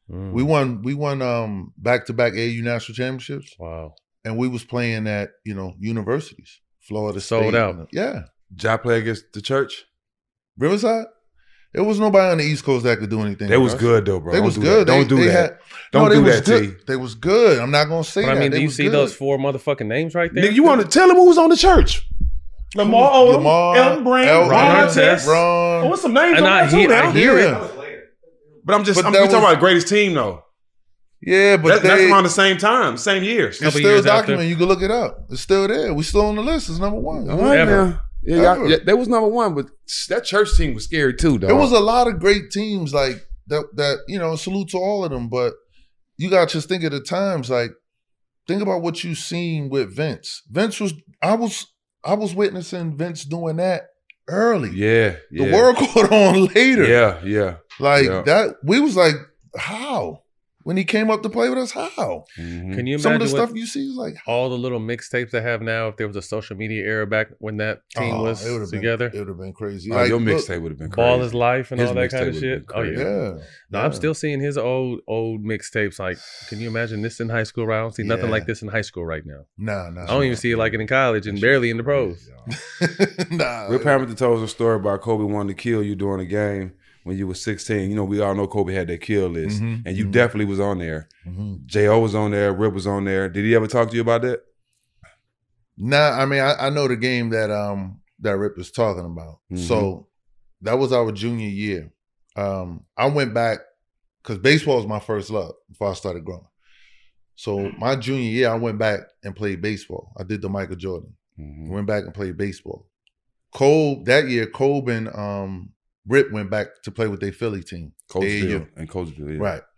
Mm.
We won we won um back to back A A U national championships.
Wow.
And we was playing at, you know, universities. Florida
Sold
State.
out.
and- yeah.
Did y'all play against the church?
Riverside? There was nobody on the East Coast that could do anything.
They
with
was
us.
good though, bro.
They
Don't
was
do
good.
that. Don't
They-
do
they
that.
had-
Don't
no, they
do
was
that,
good.
T.
They was good. I'm not gonna say
But
that.
I mean,
They
do you
was
see
good.
those four motherfucking names right there?
Nigga, you want to tell him who was on the church?
Lamar Odom,
Lamar,
Elton Brand,
Elton,
Ron
Artest.
Artest.
Ron.
Oh, what's some names
And
on
I
there too
hear-
now?
I hear
Yeah.
it.
But I'm just,
But
I'm
that
we talking
was-
about greatest team though.
Yeah, but
That, that's
they,
around the same time, same years.
it's
couple
still
years after.
documented. You can look it up. It's still there. We still on the list. It's number one.
All right,
Ever.
now. Yeah, y'all-
Ever.
yeah, that was number one, but that church team was scary too, dog.
There was a lot of great teams like that. That you know, salute to all of them. But you got to just think of the times. Like, think about what you seen with Vince. Vince was. I was. I was witnessing Vince doing that early.
yeah, yeah.
The world caught on later.
Yeah, yeah.
Like
Yeah.
that. We was like, how? When he came up to play with us, how?
Mhm.
Can you
Some of
imagine
the
what
stuff you see is like,
all the little mixtapes they have now? If there was a social media era back when that team
oh,
was
it would've
together,
Been, it would have been crazy.
Oh,
Like,
your
look,
mixtape would have been crazy.
Ball is Life and
His
all that kind
mixtape
of
would've
shit.
been
Oh
crazy.
yeah.
Yeah.
No,
yeah.
I'm still seeing his old old mixtapes. Like, can you imagine this in high school? Right? I don't see nothing
Yeah.
like this in high school right now.
Nah, nah.
I don't even see it like it in college and barely in the pros.
nah.
Rip Hamilton told us a story about Kobe wanting to kill you during a game when you were sixteen. You know, we all know Kobe had that kill list,
Mhm,
and you
mhm.
definitely was on there.
Mhm.
J O was on there. Rip was on there. Did he ever talk to you about that?
Nah, I mean, I, I know the game that um that Rip is talking about.
Mhm.
So that was our junior year. Um, I went back because baseball was my first love before I started growing. So my junior year, I went back and played baseball. I did the Michael Jordan.
Mhm.
Went back and played baseball. Cole that year, Kobe and um, Rip went back to play with their Philly team. A A U.
Coachville and Coachville, yeah.
Right.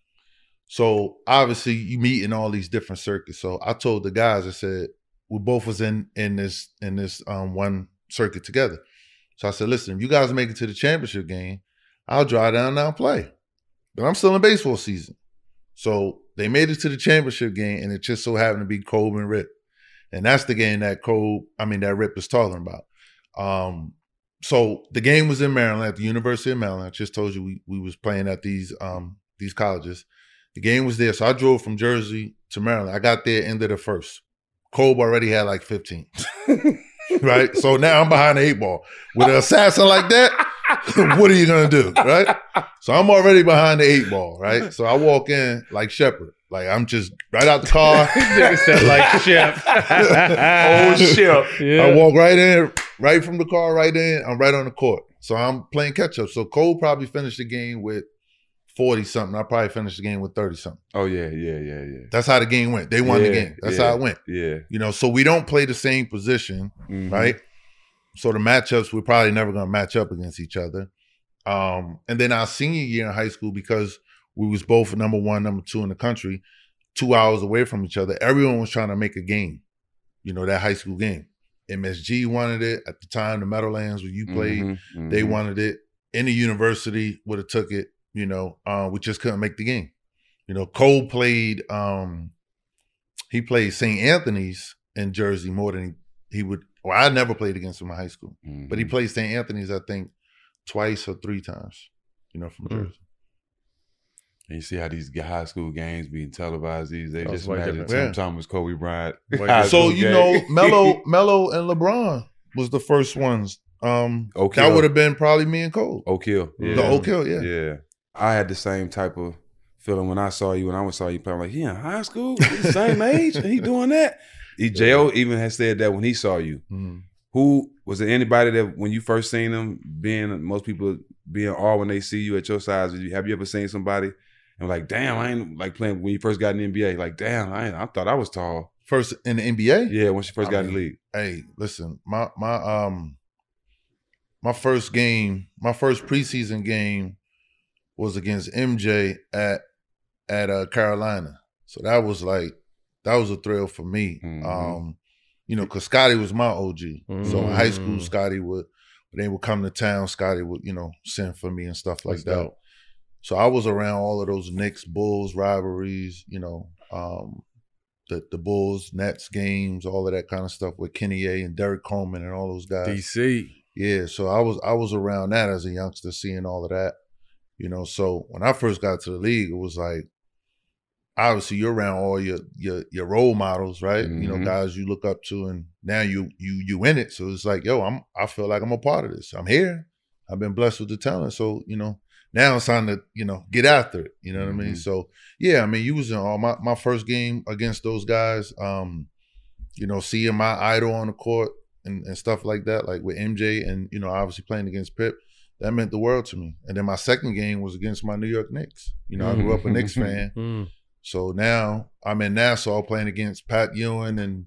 So obviously you meet in all these different circuits. So I told the guys, I said, we both was in in this in this um, one circuit together. So I said, listen, if you guys make it to the championship game, I'll drive down now and play. But I'm still in baseball season. So they made it to the championship game, and it just so happened to be Kobe and Rip. And that's the game that Kobe, I mean, that Rip is talking about. Um, so the game was in Maryland, at the University of Maryland. I just told you we we was playing at these um these colleges. The game was there. So I drove from Jersey to Maryland. I got there end of the first. Kobe already had like fifteen. Right? So now I'm behind the eight ball. With an assassin like that, what are you gonna do? Right? So I'm already behind the eight ball, right? So I walk in like Shepard. Like I'm just right out the car.
Nigga said like Chef.
Old Chef.
Yeah.
I walk right in, right from the car, right in. I'm right on the court. So I'm playing catch up. So Cole probably finished the game with forty something. I probably finished the game with thirty something.
Oh yeah, yeah, yeah, yeah.
That's how the game went. They won the
Yeah,
game. That's
yeah,
how it went.
Yeah.
You know, so we don't play the same position,
Mhm.
right? So the matchups, we're probably never gonna match up against each other. Um, and then our senior year in high school, because we was both number one, number two in the country, two hours away from each other, everyone was trying to make a game, you know, that high school game. M S G wanted it at the time, the Meadowlands where you played,
Mhm,
they
mhm.
wanted it. Any university would have took it, you know, uh, we just couldn't make the game. You know, Cole played, um, he played Saint Anthony's in Jersey more than he, he would, well, I never played against him in high school, but he
Mhm.
played Saint Anthony's, I think, twice or three times, you know, from
Mm.
Jersey.
And you see how these high school games being televised these days.
Oh,
Just
it's way
imagine
different.
Tim
Yeah.
Thomas, Kobe Bryant.
Way
high
different.
So
school
you
game.
know, Melo, Melo, and LeBron was the first ones. Um,
Oak
that
Hill.
would have been probably me and Cole.
Oak Hill. Yeah.
The Oak Hill, yeah.
Yeah. I had the same type of feeling when I saw you, when I saw you play. I'm like, he in high school? He's the same age? And he doing that? He, J O even has said that when he saw you.
Mhm.
Who, was there anybody that when you first seen him, being, most people being awe when they see you at your size, have you ever seen somebody and like, damn, I ain't like playing when you first got in the N B A, like, damn, I ain't, I thought I was tall.
First in the N B A?
Yeah, when she first
I
got in
mean,
the league.
Hey, listen, my my um my first game, my first preseason game was against M J at at uh, Carolina. So that was like that was a thrill for me.
Mhm.
Um, you know, because Scotty was my O G. So in high school,
Mm.
Scotty would when they would come to town, Scotty would, you know, send for me and stuff like
That's
that.
dope.
So I was around all of those Knicks, Bulls rivalries, you know, um, the the Bulls, Nets games, all of that kind of stuff with Kenny A and Derek Coleman and all those guys.
D C.
Yeah, so I was I was around that as a youngster, seeing all of that, you know. So when I first got to the league, it was like obviously you're around all your your your role models, right? You know,
Mhm.
guys you look up to, and now you you you in it. So it's like, yo, I'm I feel like I'm a part of this. I'm here. I've been blessed with the talent. So, you know, now it's time to, you know, get after it. You know what I mean?
Mhm.
So yeah, I mean, you was in all my, my first game against those guys, um, you know, seeing my idol on the court and, and stuff like that, like with M J and, you know, obviously playing against Pip, that meant the world to me. And then my second game was against my New York Knicks. You know, I grew up a Knicks fan.
Mm.
So now I'm in Nassau playing against Pat Ewing and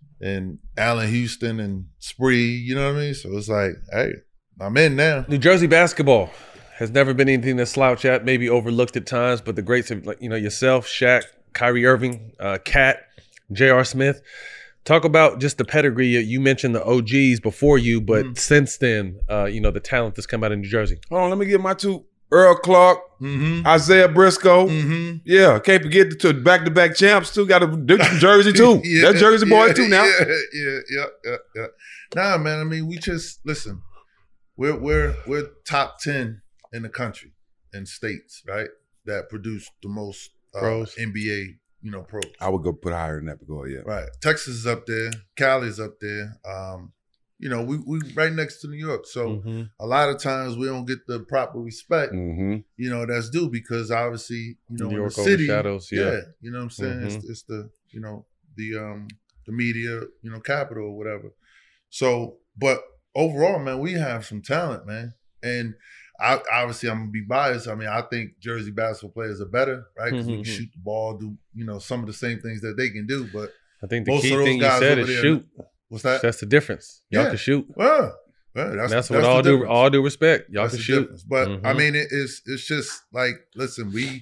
and Allen Houston and Spree, you know what I mean? So it's like, hey, I'm in now.
New Jersey basketball has never been anything to slouch at, maybe overlooked at times, but the greats have, like, you know, yourself, Shaq, Kyrie Irving, uh, Cat, J R. Smith. Talk about just the pedigree. You mentioned the O Gs before you, but
Mm-hmm.
since then, uh, you know, the talent that's come out of New Jersey.
Hold on, let me get my two. Earl Clark,
Mm-hmm.
Isaiah Briscoe.
Mm-hmm.
Yeah, can't forget the two back-to-back champs too. Got a different Jersey too.
Yeah,
That Jersey boy
yeah,
too now.
Yeah, yeah, yeah, yeah, yeah. Nah, man. I mean, we just listen. We're we're we're top ten in the country in states, right? That produce the most uh,
Pros.
N B A, you know, pros.
I would go put higher than that, but go yeah.
Right. Texas is up there. Cali's up there. Um, you know, we we right next to New York. So
Mm-hmm.
a lot of times we don't get the proper respect,
Mm-hmm.
you know, that's due because obviously, you know,
New
in
York
the city,
overshadows, yeah.
you know what I'm saying? It's,
Mhm.
it's the, you know, the um the media, you know, capital or whatever. So, but overall, man, we have some talent, man. And I obviously I'm gonna be biased. I mean, I think Jersey basketball players are better, right? Because we can
Mhm.
shoot the ball, do, you know, some of the same things that they can do. But
I think the
most
key
of those
thing you
guys
said
over
is
there-
shoot.
What's that?
That's the difference. Y'all
Yeah.
can shoot.
Well, well, that's,
That's,
that's
what
the
all due
difference.
all due respect. Y'all
That's
can
the
shoot.
difference. But I
Mhm.
mean, it is it's just like, listen, we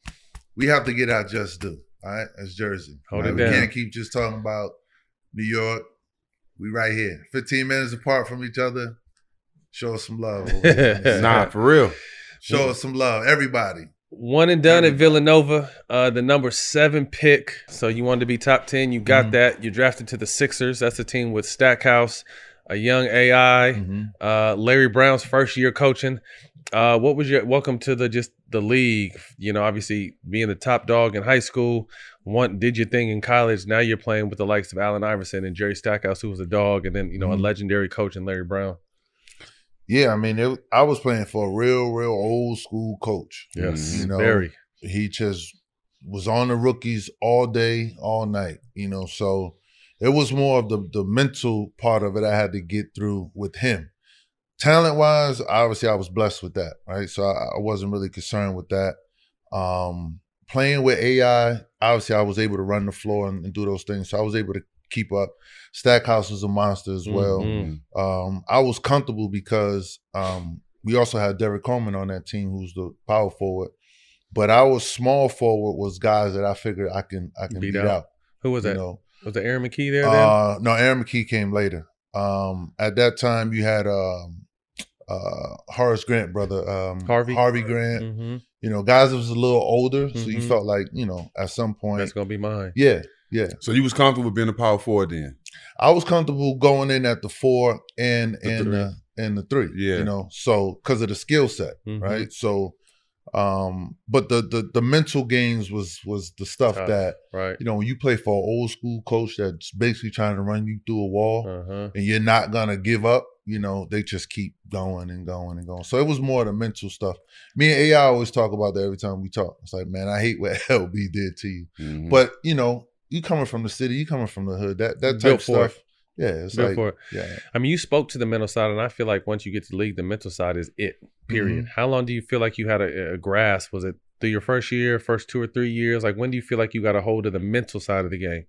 we have to get our just due, all right, as Jersey.
Hold
right?
it
we
down.
can't keep just talking about New York. We right here, fifteen minutes apart from each other. Show us some love. over here.
Nah, for real.
Show us some love, everybody.
One and done at Villanova, uh, the number seven pick. So you wanted to be top ten. You got
Mhm.
that. You drafted to the Sixers. That's a team with Stackhouse, a young A I,
Mm-hmm.
uh, Larry Brown's first year coaching. Uh, what was your welcome to the just the league? You know, obviously being the top dog in high school. One did your thing in college. Now you're playing with the likes of Allen Iverson and Jerry Stackhouse, who was a dog, and then you know
Mhm.
a legendary coach in Larry Brown.
Yeah, I mean, it, I was playing for a real, real old school coach.
Yes,
you know,
very.
he just was on the rookies all day, all night. You know, so it was more of the the mental part of it I had to get through with him. Talent wise, obviously, I was blessed with that, right? So I, I wasn't really concerned with that. Um, playing with A I, obviously, I was able to run the floor and, and do those things. So I was able to keep up. Stackhouse was a monster as well.
Mhm.
Um, I was comfortable because um, we also had Derek Coleman on that team, who's the power forward. But our small forward was guys that I figured I can I can
Beat
beat,
out.
out.
Who was
you
that?
know.
Was it Aaron McKee there? Then?
Uh, no, Aaron McKee came later. Um, at that time, you had um, uh, Horace Grant, brother, um,
Harvey?
Harvey Grant.
Mhm.
You know, guys that was a little older, so you
Mhm.
felt like, you know, at some point,
That's gonna be mine.
yeah, yeah.
So you was comfortable being a power forward then?
I was comfortable going in at the four and
The
and
three.
the and the three.
Yeah.
you know, so because of the skill set,
Mhm.
right? So, um, but the the the mental games was was the stuff
Tough,
that
right.
you know when you play for an old school coach that's basically trying to run you through a wall,
Uh-huh.
and you're not gonna give up. You know, they just keep going and going and going. So it was more the mental stuff. Me and A I always talk about that every time we talk. It's like, man, I hate what L B did to you.
Mhm.
But you know, you coming from the city, you coming from the hood, that that type
Built
of
for it.
stuff. Yeah, it's
Built
like,
for it.
yeah.
I mean, you spoke to the mental side, and I feel like once you get to the league, the mental side is it. Period.
Mm-hmm.
How long do you feel like you had a, a grasp? Was it through your first year, first two or three years? Like, when do you feel like you got a hold of the mental side of the game?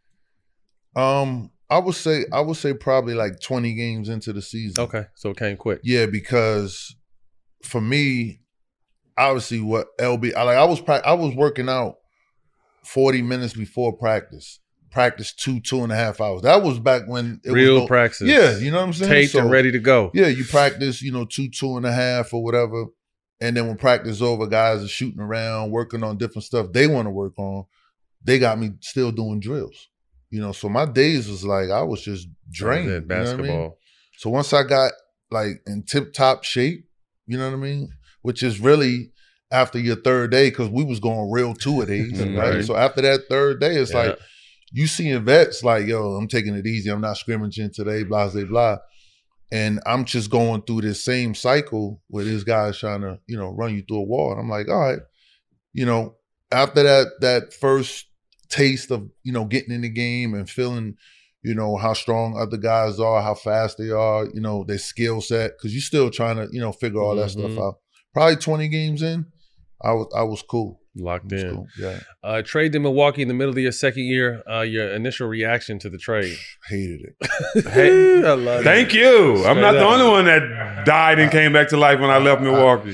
Um, I would say I would say probably like twenty games into the season.
Okay, so it came quick.
Yeah, because for me, obviously, what L B, I like, I was prac- I was working out forty minutes before practice. Practice two two and a half hours. That was back when it
Real
was no-
practice.
Yeah, you know what I'm saying.
Taped and ready to go.
Yeah, you practice, you know, two two and a half or whatever, and then when practice is over, guys are shooting around, working on different stuff they want to work on. They got me still doing drills. You know, so my days was like I was just drained.
it,
you know what I mean?
basketball.
So once I got like in tip top shape, you know what I mean, which is really after your third day, because we was going real two a days, right?
Right.
So after that third day, it's
Yeah.
like you seeing vets like, yo, I'm taking it easy. I'm not scrimmaging today, blah, blah, blah. And I'm just going through this same cycle where this guy's trying to, you know, run you through a wall. And I'm like, all right, you know, after that that first taste of, you know, getting in the game and feeling, you know, how strong other guys are, how fast they are, you know, their skill set, because you're still trying to, you know, figure all that
Mhm.
stuff out. Probably twenty games in, I was I was cool.
Locked
was
in.
cool, yeah.
Uh, trade to Milwaukee in the middle of your second year. Uh, your initial reaction to the trade?
Hated it.
Hey,
I love
thank
it.
you. I'm
Straight
not the
up.
only one that died and came back to life when I left Milwaukee.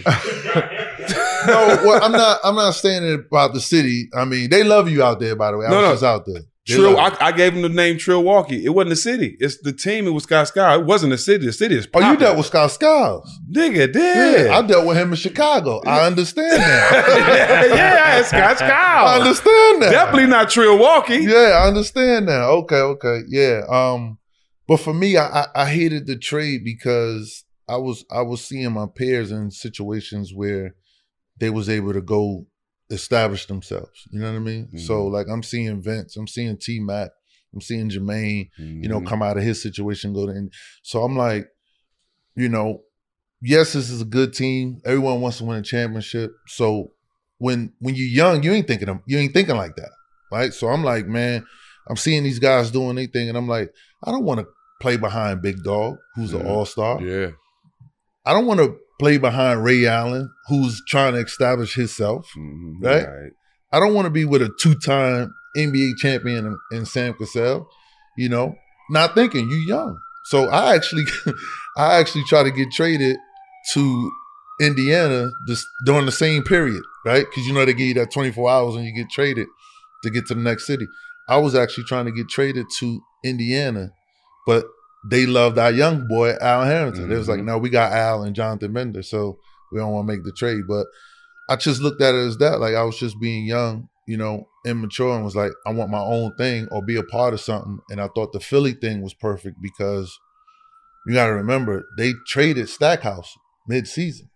No, well, I'm not. I'm not saying about the city. I mean, they love you out there. By the way, I
No,
was
no.
just out there. They
Trill,
love
I, I gave him the name Trilwaukee. It wasn't the city. It's the team. It was Scott Skiles. It wasn't the city. The city is
Oh, you
popping.
dealt with Scott Skiles.
Nigga, did.
Yeah, I dealt with him in Chicago. I understand that.
yeah, it's Scott Skiles.
I understand that.
Definitely not Trilwaukee.
Yeah, I understand now. Okay, okay, yeah. Um, but for me, I, I I hated the trade because I was I was seeing my peers in situations where they was able to go establish themselves. You know what I mean?
Mm-hmm.
So like I'm seeing Vince, I'm seeing T Mac, I'm seeing Jermaine, you know,
Mhm.
come out of his situation, go to and so I'm like, you know, yes, this is a good team. Everyone wants to win a championship. So when when you're young, you ain't thinking of, you ain't thinking like that. Right. So I'm like, man, I'm seeing these guys doing their thing, and I'm like, I don't want to play behind Big Dog, who's an
Yeah.
all-star.
Yeah.
I don't want to play behind Ray Allen, who's trying to establish himself.
Mhm.
Right?
Right.
I don't want to be with a two-time N B A champion in, in Sam Cassell, you know, not thinking you young. So I actually, I actually try to get traded to Indiana this, during the same period, right? Because you know they give you that twenty-four hours when you get traded to get to the next city. I was actually trying to get traded to Indiana, but they loved our young boy, Al Harrington. They was like, no, we got Al and Jonathan Bender, so we don't want to make the trade. But I just looked at it as that. Like I was just being young, you know, immature, and was like, I want my own thing or be a part of something. And I thought the Philly thing was perfect because you got to remember, they traded Stackhouse mid-season.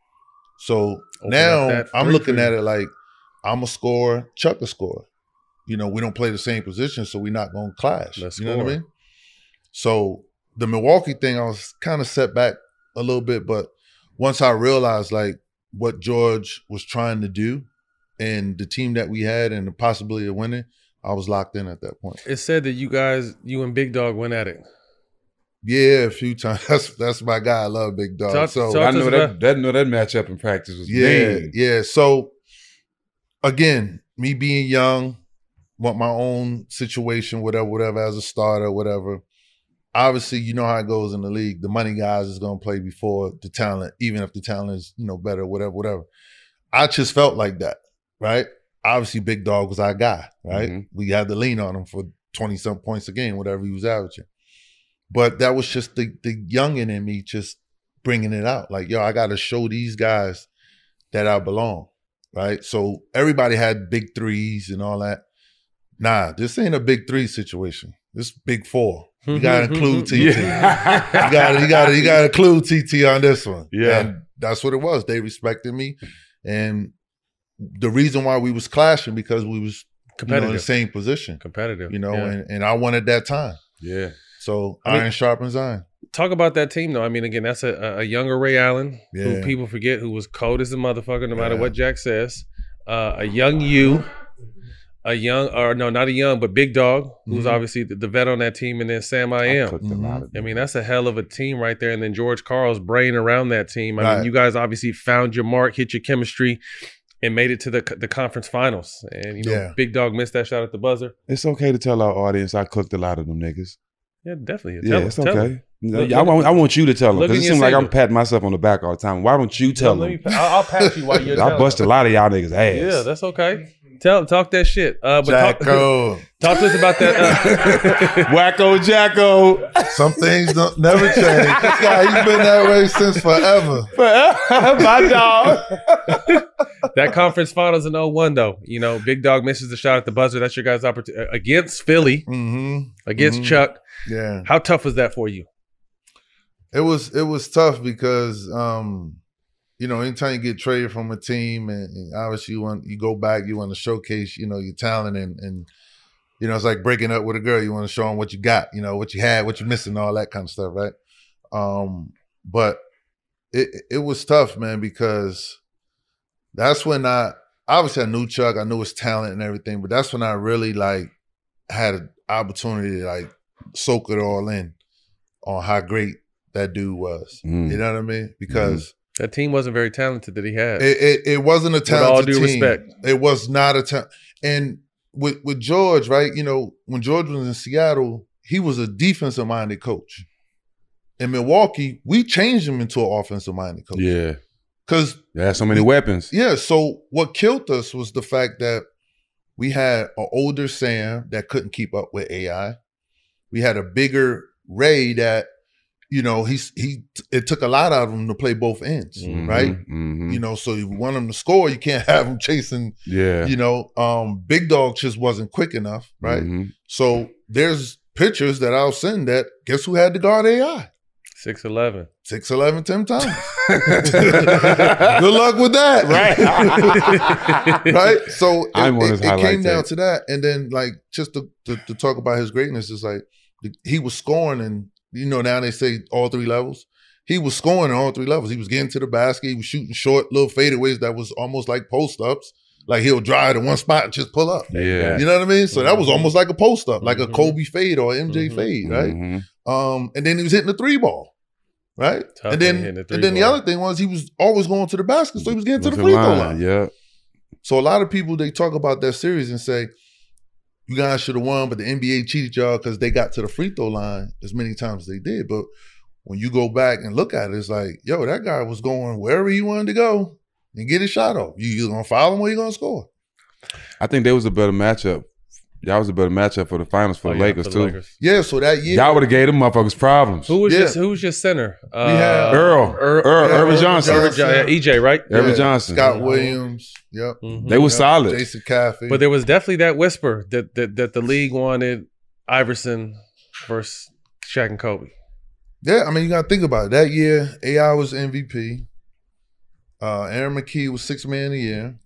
So
Open
now
up that
I'm
three
looking
for you.
at it like I'm a scorer, Chuck a scorer. You know, we don't play the same position, so we're not going to clash.
Let's
you know what I
score.
mean? So the Milwaukee thing, I was kind of set back a little bit, but once I realized like what George was trying to do and the team that we had and the possibility of winning, I was locked in at that point.
It said that you guys, you and Big Dog went at it.
Yeah, a few times. That's that's my guy. I love Big Dog.
Talk-
so
talk
I
to
know
us
that,
about-
that know that matchup in practice was
yeah,
mean.
yeah. So again, me being young, want my own situation, whatever, whatever, as a starter, whatever. Obviously, you know how it goes in the league. The money guys is gonna play before the talent, even if the talent is, you know, better, whatever, whatever. I just felt like that, right? Obviously, Big Dog was our guy, right?
Mhm.
We had to lean on him for twenty some points a game, whatever he was averaging. But that was just the the youngin in me just bringing it out. Like, yo, I got to show these guys that I belong, right? So everybody had big threes and all that. Nah, this ain't a big three situation. This big four. You got to include T T.
Yeah.
You got you got you got to include T T on this one.
Yeah.
And that's what it was. They respected me, and the reason why we was clashing because we was you know, in the
Competitive.
same position.
Competitive.
You know,
Yeah.
and, and I wanted that time.
Yeah.
So
I mean-
iron sharpens iron.
Talk about that team, though. I mean, again, that's a, a younger Ray Allen, who
Yeah.
people forget, who was cold as a motherfucker, no matter
Yeah.
what Jack says. Uh, a young you, a young, or no, not a young, but Big Dog, who's
Mhm.
obviously the, the vet on that team, and then Sam I am.
cooked a lot of
I mean, that's a hell of a team right there. And then George Carl's brain around that team. I
Right.
mean, you guys obviously found your mark, hit your chemistry, and made it to the the conference finals. And, you know,
Yeah.
Big Dog missed that shot at the buzzer.
It's okay to tell our audience I cooked a lot of them niggas.
Yeah, definitely.
Yeah,
Tell
it's
them, tell
okay.
them.
No,
Look-
I, want, I want you to tell them
look
because
in
it
your
seems like I'm
saber.
patting myself on the back all the time. Why don't you tell
Let
them?
me, I'll, I'll pat you while you're
I
telling
bust a
them.
lot of y'all niggas' ass.
Yeah, that's okay. Tell talk that shit. Uh, but talk,
Jacko.
talk to us about that. Uh,
Wacko Jacko.
Some things don't never change. This guy, he's been that way since forever.
My dog.
that conference finals in oh one, though. You know, Big Dog misses the shot at the buzzer. That's your guys' opportunity against Philly,
Mm-hmm.
against
Mhm.
Chuck.
Yeah.
How tough was that for you?
It was it was tough because um you know, anytime you get traded from a team, and, and obviously you want you go back, you want to showcase, you know, your talent, and and you know, it's like breaking up with a girl. You want to show them what you got, you know, what you had, what you're missing, all that kind of stuff, right? Um, but it it was tough, man, because that's when I obviously I knew Chuck, I knew his talent and everything, but that's when I really like had an opportunity to like soak it all in on how great that dude was.
Mm.
You know what I mean? Because
mm. that team wasn't very talented that he had.
It, it, it wasn't a talented
With all due
team.
respect.
It was not a talent. And with with George, right? You know, when George was in Seattle, he was a defensive minded coach. In Milwaukee, we changed him into an offensive minded coach.
Yeah.
Because
they had so many weapons.
Yeah. So what killed us was the fact that we had an older Sam that couldn't keep up with A I. We had a bigger Ray that, you know, he's he it took a lot out of him to play both ends,
Mhm,
right?
mhm.
You know, so you want him to score, you can't have him chasing.
Yeah.
You know, um, Big Dog just wasn't quick enough, right?
Mhm.
So there's pictures that I'll send that guess who had to guard A I?
six eleven.
six eleven Tim Thomas. Good luck with that.
Right.
Right? So it,
I'm on
it,
his
it came
highlight
down
tape.
to that. And then like just to, to, to talk about his greatness is like he was scoring, and you know, now they say all three levels. He was scoring in all three levels. He was getting to the basket. He was shooting short little fadeaways that was almost like post ups. Like he'll drive to one spot and just pull up.
Yeah.
You know what I mean? So that was
Mhm.
almost like a post up, like
Mhm.
a Kobe fade or M J
Mhm.
fade, right?
Mhm.
Um, and then he was hitting the three ball, right?
Tough
and
when
then
he hit the
and
three
then the
ball.
other thing was he was always going to the basket, so he was getting to the
With
free throw
line,
line.
Yeah.
So a lot of people, they talk about that series and say, you guys should have won, but the N B A cheated y'all because they got to the free throw line as many times as they did. But when you go back and look at it, it's like, yo, that guy was going wherever he wanted to go and get his shot off. You either gonna foul him or you gonna score.
I think there was a better matchup. Y'all was a better matchup for the finals for
Oh,
the
yeah,
Lakers
for the
too.
Lakers.
Yeah, so that year
Y'all would have gave them motherfuckers problems.
Who was
Yeah.
your Who was your center? Uh,
had
Earl.
Earl,
Earl-
yeah,
Irvin
Irvin
Johnson.
Irvin Jo- yeah, E J, right?
Irvin
Yeah,
Johnson.
Scott Williams. Yep.
Mhm.
They was
Yep.
solid.
Jason Caffey.
But there was definitely that whisper that that, that the league wanted Iverson versus Shaq and Kobe.
Yeah, I mean, you got to think about it. That year, A I was M V P. Uh, Aaron McKee was six man of the year.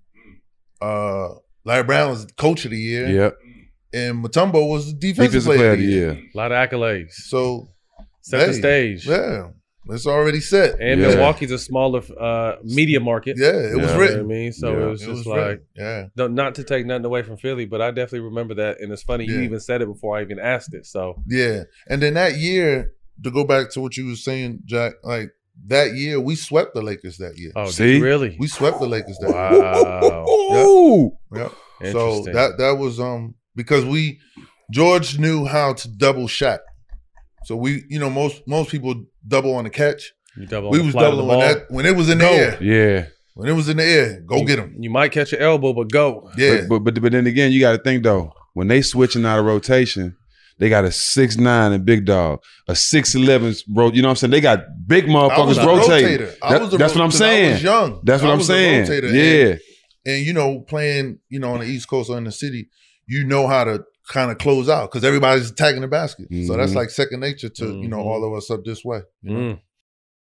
Uh, Larry Brown was coach of the year.
Yep.
And Mutombo was the defensive,
Defensive
player, of the year.
A lot of accolades.
So
Set the
hey,
stage.
Yeah, it's already set.
And
Yeah.
Milwaukee's a smaller uh, media market.
Yeah, it was
You know
written.
what I mean, so
Yeah.
it was
It
just
was
like,
written. Yeah.
no, not to take nothing away from Philly, but I definitely remember that. And it's funny, you
Yeah.
even said it before I even asked it. So
Yeah. And then that year, to go back to what you were saying, Jack, like that year, we swept the Lakers that year.
oh, did
See?
you really?
We swept the Lakers that year.
Wow.
Ooh.
Yep. So
Interesting.
that that was um because we George knew how to double Shaq. So we, you know, most most people double on the catch.
You double on
We
the
was
flight of the
doubling when
ball.
that when it was in the
Go.
air.
Yeah.
When it was in the air, go get him.
You might catch an elbow, but go.
Yeah.
But, but but but then again, you got to think though. When they switching out of rotation, they got a six nine and big dog, a six eleven. Bro, you know what I'm saying? They got big
I was
motherfuckers
a
rotating.
rotator. I
That-
was a
that's
ro-
what I'm
'cause I
saying.
was young.
That's what
I
I'm
was a
saying.
rotator.
Yeah.
And, and you know, playing, you know, on the East Coast or in the city, you know how to kind of close out because everybody's attacking the basket. So that's
Mhm.
like second nature to, you know,
Mhm.
all of us up this way. You know?
Mm.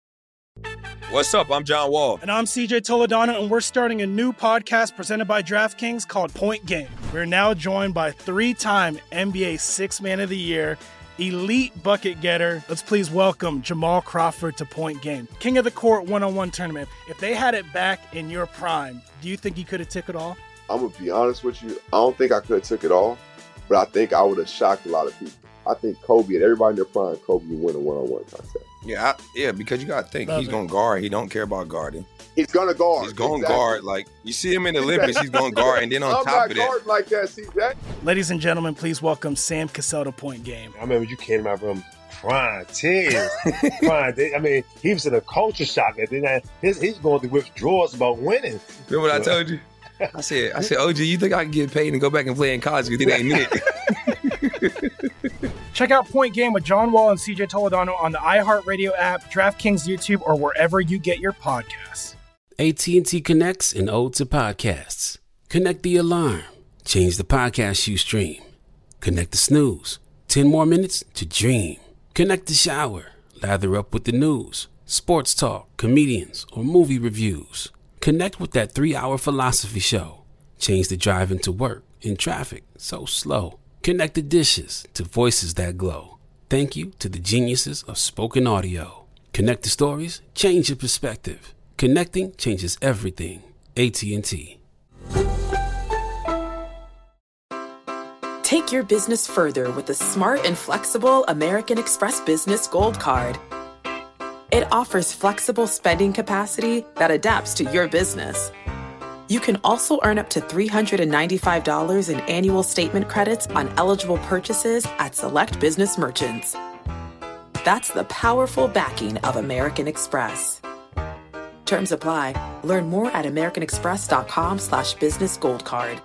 What's up? I'm John Wall.
And I'm C J Toledano, and we're starting a new podcast presented by DraftKings called Point Game. We're now joined by three-time N B A Sixth Man of the Year, elite bucket getter. Let's please welcome Jamal Crawford to Point Game. King of the Court one-on-one tournament. If they had it back in your prime, do you think you could have took it all?
I'm gonna be honest with you. I don't think I could have took it all, but I think I would have shocked a lot of people. I think Kobe and everybody in their prime, Kobe would win a one-on-one contest.
Yeah, I, yeah, because you got to think
Love
he's
it.
going to guard. He don't care about guarding.
He's gonna guard.
He's going to
Exactly.
guard. Like you see him in the Olympics, he's going to guard, and then on
I'm
top
not
of that,
guarding like that, C J.
Ladies and gentlemen, please welcome Sam Cassell to Point Game.
I remember you came to my room crying, tears, crying. They- I mean, he was in a culture shock. And then I, his, he's going through withdrawals about winning.
remember what I told you? I said, I said, O G, you think I can get paid and go back and play in college because it ain't it?
Check out Point Game with John Wall and C J Toledano on the iHeartRadio app, DraftKings YouTube, or wherever you get your podcasts.
A T and T connects an ode to podcasts. Connect the alarm. Change the podcast you stream. Connect the snooze. Ten more minutes to dream. Connect the shower. Lather up with the news. sports talk, comedians, or movie reviews. Connect with that three-hour philosophy show. Change the drive into work in traffic so slow. Connect the dishes to voices that glow. Thank you to the geniuses of spoken audio. Connect the stories, change your perspective. Connecting changes everything. A T and T.
Take your business further with the smart and flexible American Express Business Gold Card. It offers flexible spending capacity that adapts to your business. You can also earn up to three hundred ninety-five dollars in annual statement credits on eligible purchases at select business merchants. That's the powerful backing of American Express. Terms apply. Learn more at americanexpress.com slash business gold card.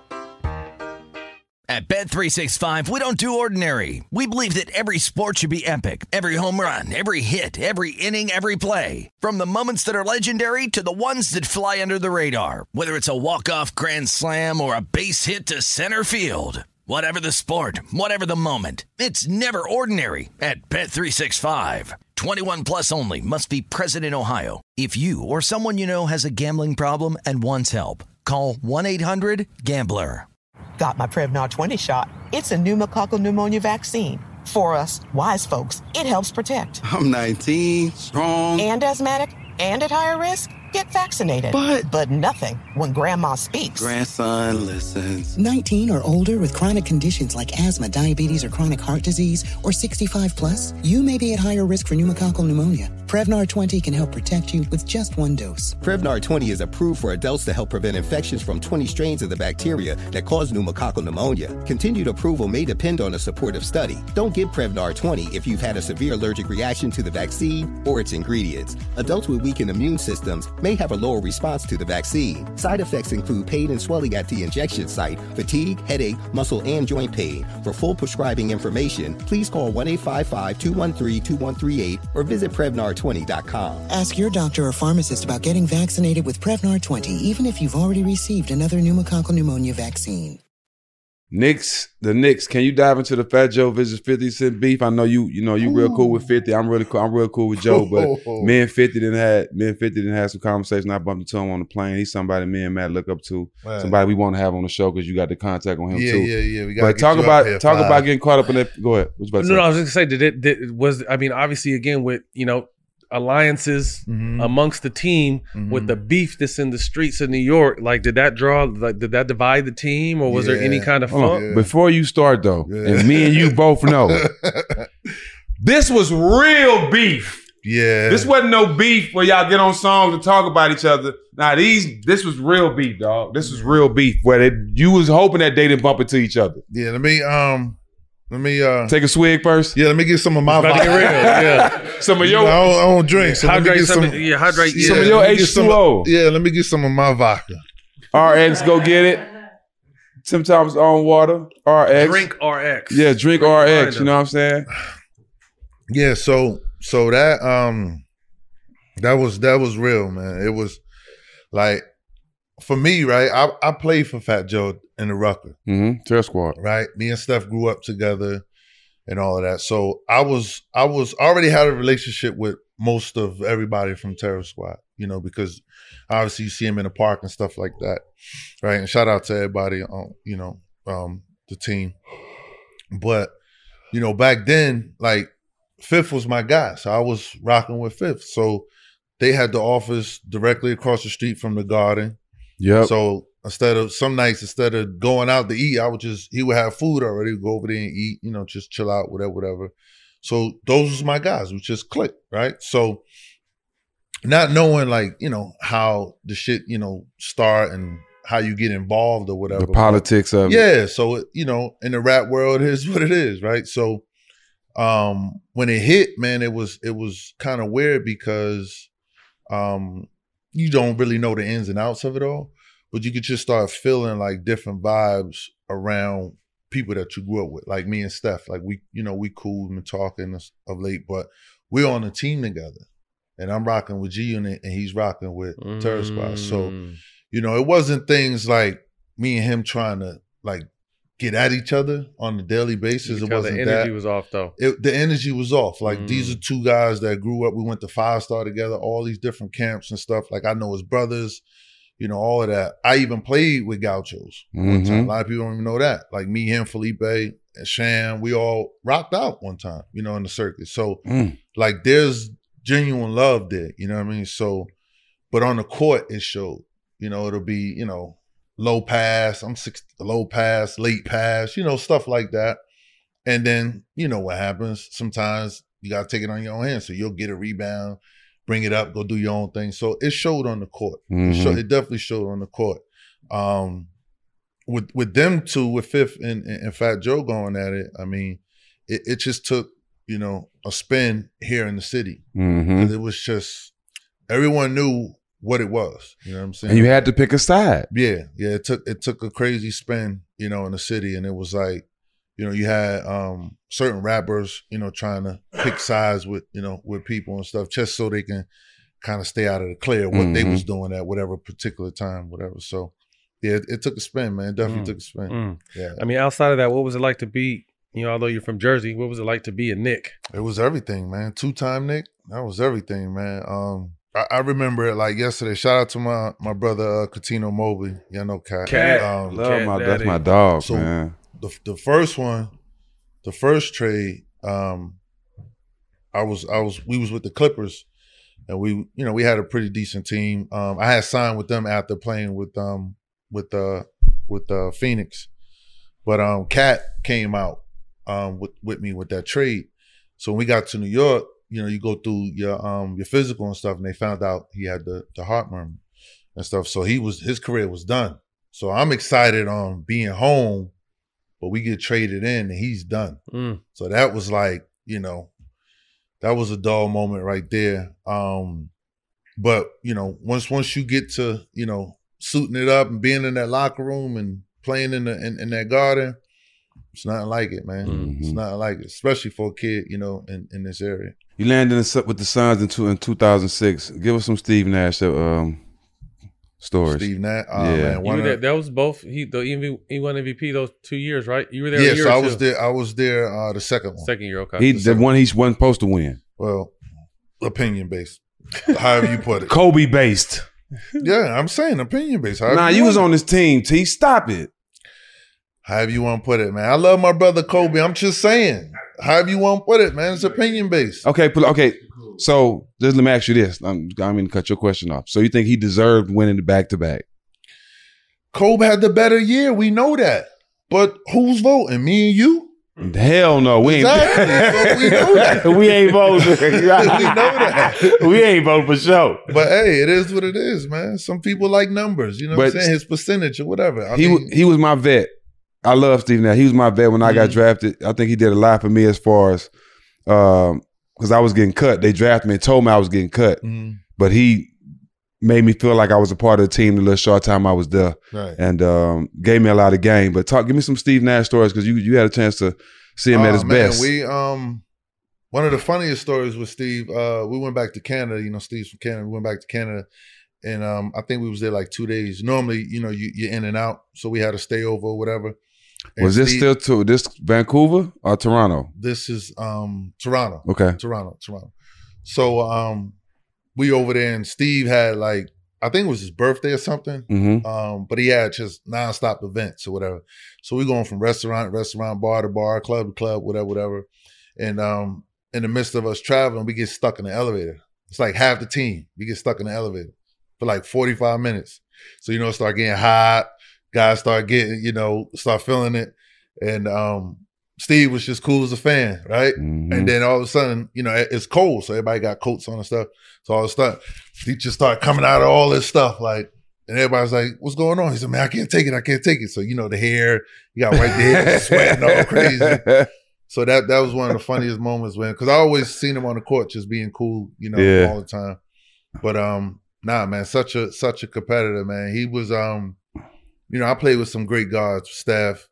At Bet three sixty-five, we don't do ordinary. We believe that every sport should be epic. Every home run, every hit, every inning, every play. From the moments that are legendary to the ones that fly under the radar. Whether it's a walk-off grand slam or a base hit to center field. Whatever the sport, whatever the moment. It's never ordinary at Bet three sixty-five. twenty-one plus only. Must be present in Ohio. If you or someone you know has a gambling problem and wants help, call one eight hundred gambler.
Got my Prevnar twenty shot. It's a pneumococcal pneumonia vaccine. For us, wise folks, it helps protect.
I'm nineteen, strong.
And asthmatic, and at higher risk? Get vaccinated.
But...
But nothing when grandma speaks.
Grandson listens.
nineteen or older with chronic conditions like asthma, diabetes, or chronic heart disease, or sixty-five plus, you may be at higher risk for pneumococcal pneumonia. Prevnar twenty can help protect you with just one dose.
Prevnar twenty is approved for adults to help prevent infections from twenty strains of the bacteria that cause pneumococcal pneumonia. Continued approval may depend on a supportive study. Don't give Prevnar twenty if you've had a severe allergic reaction to the vaccine or its ingredients. Adults with weakened immune systems may have a lower response to the vaccine. Side effects include pain and swelling at the injection site, fatigue, headache, muscle, and joint pain. For full prescribing information, please call one eight five five, two one three, two one three eight or visit Prevnar twenty dot com.
Ask your doctor or pharmacist about getting vaccinated with Prevnar twenty, even if you've already received another pneumococcal pneumonia vaccine.
Knicks, the Knicks. Can you dive into the Fat Joe versus fifty Cent beef? I know you, you know, you real cool with fifty. I'm really cool. I'm real cool with Joe, but me and fifty didn't had me and fifty didn't have some conversation. I bumped into him on the plane. He's somebody me and Matt look up to.
Right.
Somebody we want to have on the show because you got the contact on him
Yeah,
too.
yeah, yeah. We gotta
But
get
talk
you up
about
here,
talk
five.
about getting caught up in that. Go ahead. What you about to
No,
say?
no, I was going to say, did it did, was I mean, obviously, again with you know alliances
Mm-hmm.
amongst the team with the beef that's in the streets of New York, like did that draw, like did that divide the team, or was there any kind of
Hold
funk?
on. Before you start though, and me and you both know, this was real beef.
Yeah.
This wasn't no beef where y'all get on songs and talk about each other. Nah, these this was real beef, dog. This was real beef where they, you was hoping that they didn't bump into each other.
Yeah, let me um let me uh
take a swig first.
Yeah, let me get some of my
It's about to get
vodka.
real, yeah.
Some of your
You know, I, don't, I don't drink. So let me
Hydrate
get
some
some,
of- yeah, hydrate-
Some of your
let me get some
H two O.
of- Yeah, let me get some of my vodka.
R X, go get it. Sometimes on water. R X.
Drink R X.
Yeah, drink R X. You know what I'm saying?
Yeah, so so that um that was that was real, man. It was like for me, right? I I played for Fat Joe in the Rucker.
Mm-hmm. Terror Squad.
Right? Me and Steph grew up together and all of that. So I was I was already had a relationship with most of everybody from Terror Squad, you know, because obviously you see him in the park and stuff like that. Right. And shout out to everybody on, you know, um, the team. But, you know, back then, like Fifth was my guy. So I was rocking with Fifth. So they had the office directly across the street from the Garden.
Yep.
So instead of some nights, instead of going out to eat, I would just, he would have food already, we'd go over there and eat, you know, just chill out, whatever, whatever. So those was my guys. We just clicked, right? So not knowing like, you know, how the shit, you know, start and how you get involved or whatever.
The politics of it.
Yeah. So, it, you know, in the rap world, it is what it is, right? So um when it hit, man, it was it was kind of weird because um you don't really know the ins and outs of it all, but you could just start feeling like different vibes around people that you grew up with, like me and Steph. Like we, you know, we cool and talking of late, but we're on a team together, and I'm rocking with G Unit and he's rocking with mm. Terror Squad. So, you know, it wasn't things like me and him trying to like get at each other on a daily basis.
You
It
tell
wasn't
the energy
that.
was off though.
It, the energy was off. Like
Mm.
these are two guys that grew up. We went to Five Star together, all these different camps and stuff. Like I know his brothers, you know, all of that. I even played with Gauchos one time.
Mhm.
A lot of people don't even know that. Like me, him, Felipe, and Sham, we all rocked out one time, you know, in the circuit. So
Mm.
like there's genuine love there, you know what I mean? So, but on the court, it showed, you know, it'll be, you know, low pass, I'm six, low pass, late pass, you know, stuff like that. And then, you know what happens. Sometimes you got to take it on your own hands. So you'll get a rebound, bring it up, go do your own thing. So it showed on the court.
Mhm.
It, showed, it definitely showed on the court. Um, with with them two, with Fifth and, and, and Fat Joe going at it, I mean, it, it just took, you know, a spin here in the city.
Mhm.
'Cause it was just, everyone knew what it was. You know what I'm saying?
And you had to pick a side.
Yeah, yeah. It took it took a crazy spin, you know, in the city, and it was like, you know, you had um, certain rappers, you know, trying to pick sides with, you know, with people and stuff, just so they can kind of stay out of the clear what they
Mhm.
was doing at whatever particular time, whatever. So, yeah, it, it took a spin, man. It definitely
Mm.
took a spin.
Mm.
Yeah,
I mean, outside of that, what was it like to be, you know, although you're from Jersey, what was it like to be a Knick?
it was everything, man. Two time Nick, that was everything, man. Um, I, I remember it like yesterday. Shout out to my my brother uh, Catino Mobley. Y'all know Cat.
Cat.
Um,
Love my, that's my dog,
So
man.
the the first one, the first trade, um, I was I was we was with the Clippers, and we you know we had a pretty decent team. Um, I had signed with them after playing with um with uh with uh Phoenix, but um Cat came out um with with me with that trade. So when we got to New York, you know you go through your um your physical and stuff, and they found out he had the the heart murmur and stuff. So he was his career was done. So I'm excited on being home. But we get traded in and he's done.
Mm.
So that was like, you know, that was a dull moment right there. Um, but, you know, once once you get to, you know, suiting it up and being in that locker room and playing in the in, in that garden, it's nothing like it, man.
Mhm.
It's nothing like it, especially for a kid, you know, in, in this area.
You landed in the, with the Suns in, two, in two thousand six. Give us some Steve Nash um, stories.
Steve Nash, oh,
yeah.
man,
You
one
were
of-
there, that was both, he, the M V, he won M V P those two years, right? You were there a
Yeah,
year
so
or
I
two.
was there. I was there uh, the second one.
Second year, okay.
He the one he wasn't supposed to win.
Well, opinion based, however you put it.
Kobe based.
Yeah, I'm saying opinion based. however
Nah, you
want
was
it.
on this team. T, stop it.
However you want to put it, man. I love my brother Kobe. I'm just saying. However you want to put it, man. It's opinion based.
Okay, pl- okay. So just let me ask you this. I'm, I mean, cut your question off. So you think he deserved winning the back to back?
Kobe had the better year. We know that. But who's voting? Me and you?
Hell no, we ain't.
Exactly. So we know that.
we ain't voting.
we know that.
we ain't voting for sure.
But hey, it is what it is, man. Some people like numbers. You know what I'm
But
saying? His percentage or whatever. I
he
mean,
wa- he was my vet. I love Steve Nash. He was my vet when I got
Mhm.
drafted. I think he did a lot for me as far as um because I was getting cut. They drafted me and told me I was getting cut,
Mhm.
but he made me feel like I was a part of the team the little short time I was there,
Right.
and um, gave me a lot of game. But talk, give me some Steve Nash stories because you you had a chance to see him at
Oh,
his
man,
best.
We um one of the funniest stories with Steve, uh, we went back to Canada, you know, Steve's from Canada. We went back to Canada and um I think we was there like two days. Normally, you know, you you're in and out. So we had to stay over or whatever. And
was this
Steve-
still to this Vancouver or Toronto?
This is um Toronto.
Okay.
Toronto, Toronto. So um we over there and Steve had like I think it was his birthday or something.
Mhm.
Um, but he had just nonstop events or whatever. So we going from restaurant, to restaurant, bar to bar, club to club, whatever, whatever. And um in the midst of us traveling, we get stuck in the elevator. It's like half the team. We get stuck in the elevator for like forty-five minutes. So you know, it start getting hot. Guys start getting, you know, start feeling it. And um, Steve was just cool as a fan, right?
Mhm.
And then all of a sudden, you know, it- it's cold, so everybody got coats on and stuff. So all of a sudden, he just started coming out of all this stuff, like, and everybody's like, "What's going on?" He said, "Man, I can't take it. I can't take it." So you know, the hair, you got white hair, sweating all crazy. So that that was one of the funniest moments when, because I always seen him on the court just being cool, you know,
Yeah.
all the time. But um, nah, man, such a such a competitor, man. He was um, you know, I played with some great guards, Steph,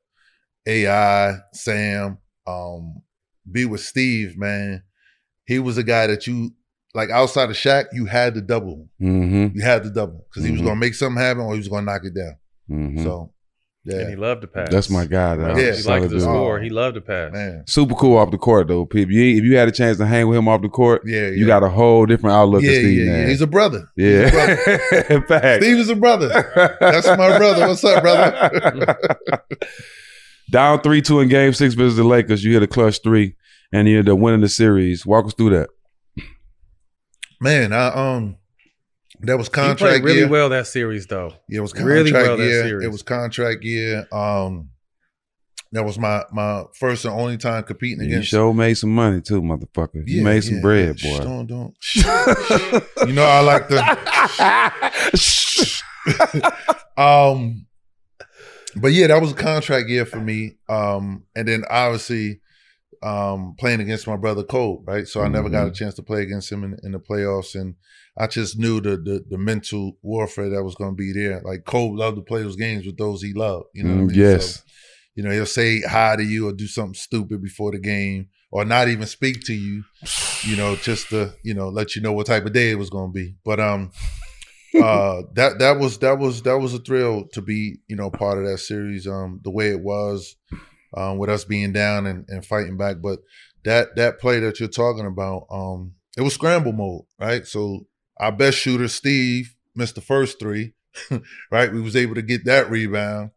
A I, Sam, um, be with Steve, man. He was a guy that you like outside of Shaq, you had to double.
Mm-hmm.
You had to double because he was
Mhm.
gonna make something happen or he was gonna knock it down.
Mhm.
So Yeah.
And he loved to pass.
That's my guy. Though.
Yeah. He
Solid
liked to
dude.
score. He loved to pass.
Man.
Super cool off the court though, people. You, if you had a chance to hang with him off the court,
Yeah,
you
yeah.
got a whole different outlook
Yeah,
of Steve
yeah, yeah.
Nash.
He's a brother.
Yeah.
He's a brother.
In fact.
Steve is a brother. That's my brother. What's up, brother?
Down three two in game six versus the Lakers. You hit a clutch three and you ended up winning the series. Walk us through that.
Man, I um that was
He
contract
played really
year.
well that series, though.
Yeah, it was contract
really well that
year.
series.
It was contract year. Um that was my my first and only time competing
You
against
sure made some money too, motherfucker. You
Yeah,
made some
yeah,
bread,
yeah.
boy.
Shh, don't don't. You know I like to um but yeah, that was a contract year for me. Um and then obviously um playing against my brother Cole, right? So I never got a
Mhm.
chance to play against him in, in the playoffs, and I just knew the the, the mental warfare that was going to be there. Like Cole loved to play those games with those he loved, you know what I
Mm,
mean?
yes.
So, you know, he'll say hi to you or do something stupid before the game, or not even speak to you, you know, just to, you know, let you know what type of day it was going to be. But um uh that that was that was that was a thrill to be, you know, part of that series, um the way it was, um with us being down and, and fighting back. But that that play that you're talking about, um it was scramble mode, right? So our best shooter Steve missed the first three, right? We was able to get that rebound.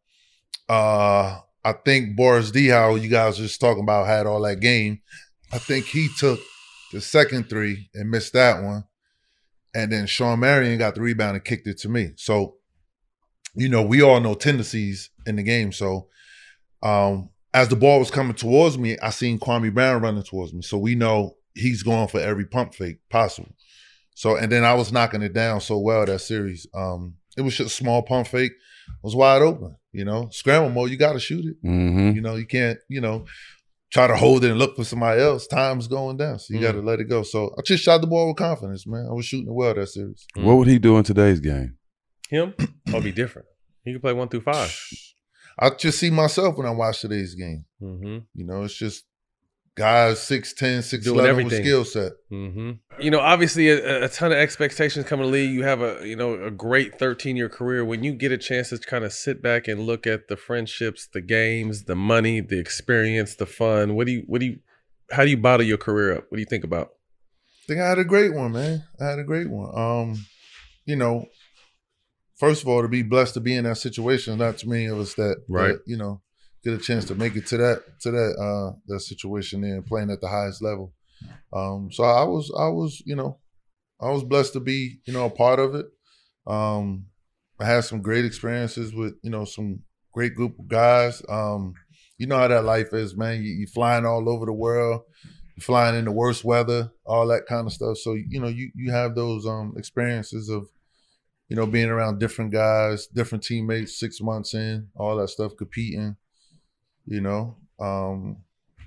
uh I think Boris Diaw, you guys were just talking about, had all that game. I think he took the second three and missed that one. And then Sean Marion got the rebound and kicked it to me. So, you know, we all know tendencies in the game. So um, as the ball was coming towards me, I seen Kwame Brown running towards me. So we know he's going for every pump fake possible. So, and then I was knocking it down so well that series. Um, it was just a small pump fake. It was wide open, you know. Scramble mode, you got to shoot it.
Mm-hmm.
You know, you can't, you know, try to hold it and look for somebody else. Time's going down, so you
Mm.
got to let it go. So I just shot the ball with confidence, man. I was shooting it well that series.
What would he do in today's game?
Him? I'll be different. He can play one through five.
I just see myself when I watch today's game.
Mm-hmm.
You know, it's just guys six ten, six
Doing
eleven with
everything.
skill set.
Mm-hmm. You know, obviously, a, a ton of expectations coming to the league. You have a you know a great thirteen year career. When you get a chance to kind of sit back and look at the friendships, the games, the money, the experience, the fun. What do you what do you how do you bottle your career up? What do you think about?
I think I had a great one, man. I had a great one. Um, you know, first of all, to be blessed to be in that situation, not too many of us that,
Right.
that, you know, get a chance to make it to that to that uh that situation there and playing at the highest level. Um, so I was I was, you know, I was blessed to be, you know, a part of it. Um, I had some great experiences with, you know, some great group of guys. Um, you know how that life is, man. You you flying all over the world, you're flying in the worst weather, all that kind of stuff. So, you know, you you have those um experiences of, you know, being around different guys, different teammates, six months in, all that stuff, competing, you know. Um,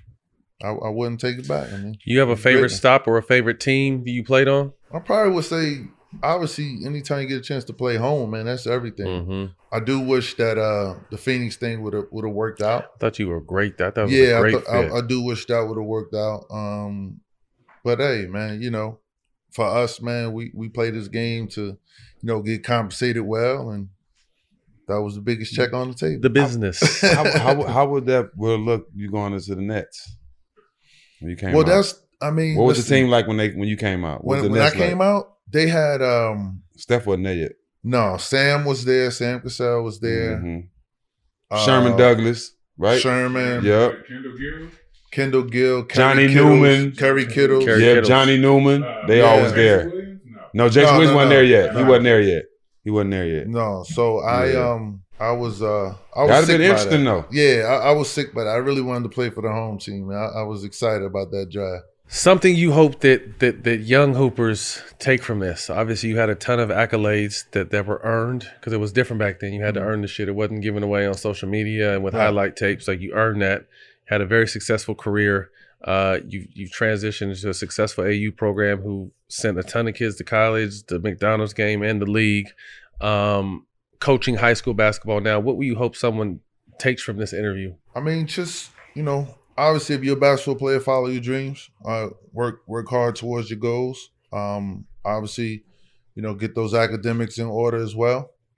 I, I wouldn't take it back. I mean,
You have a
it's
favorite
greatness.
stop or a favorite team that you played on?
I probably would say, obviously, anytime you get a chance to play home, man, that's everything.
Mm-hmm.
I do wish that uh, the Phoenix thing would have would have worked out.
I thought you were great. I thought it was
Yeah,
a
I,
great
th-
fit.
I, I do wish that would have worked out. Um, but hey, man, you know, for us, man, we we play this game to, you know, get compensated well, and that was the biggest check on the table.
The business.
how, how, how would that would look you going into the Nets when you came
Well,
out?
that's I mean,
what was the
listen,
team like when they when you came out? What was
when
the
when I
Nets like?
came out? They had um
Steph wasn't there yet.
no Sam was there, Sam Cassell was there,
Mhm.
Uh,
Sherman Douglas, right?
Sherman,
Yep.
Kendall Gill, Kerry
Johnny
Kittles,
Newman.
Kerry Kittles,
Yeah, Johnny Newman. They
Yeah.
all was there. No, Jason
No,
Williams
no,
wasn't
no.
there yet. He
No.
wasn't there yet. He wasn't there yet.
No, so I
Yeah.
um I was uh I was
That'd
sick
been
by
interesting,
that.
though.
Yeah, I, I was sick, but I really wanted to play for the home team. Man. I, I was excited about that drive.
Something you hope that that that young hoopers take from this. Obviously, you had a ton of accolades that, that were earned because it was different back then. You had to earn the shit. It wasn't given away on social media and with
Right.
highlight tapes. Like you earned that. Had a very successful career. Uh, you you transitioned into a successful A U program who sent a ton of kids to college, the McDonald's game, and the league. Um, coaching high school basketball now. What would you hope someone takes from this interview?
I mean, just you know, obviously, if you're a basketball player, follow your dreams. Uh, work work hard towards your goals. Um, obviously, you know, get those academics in order as well.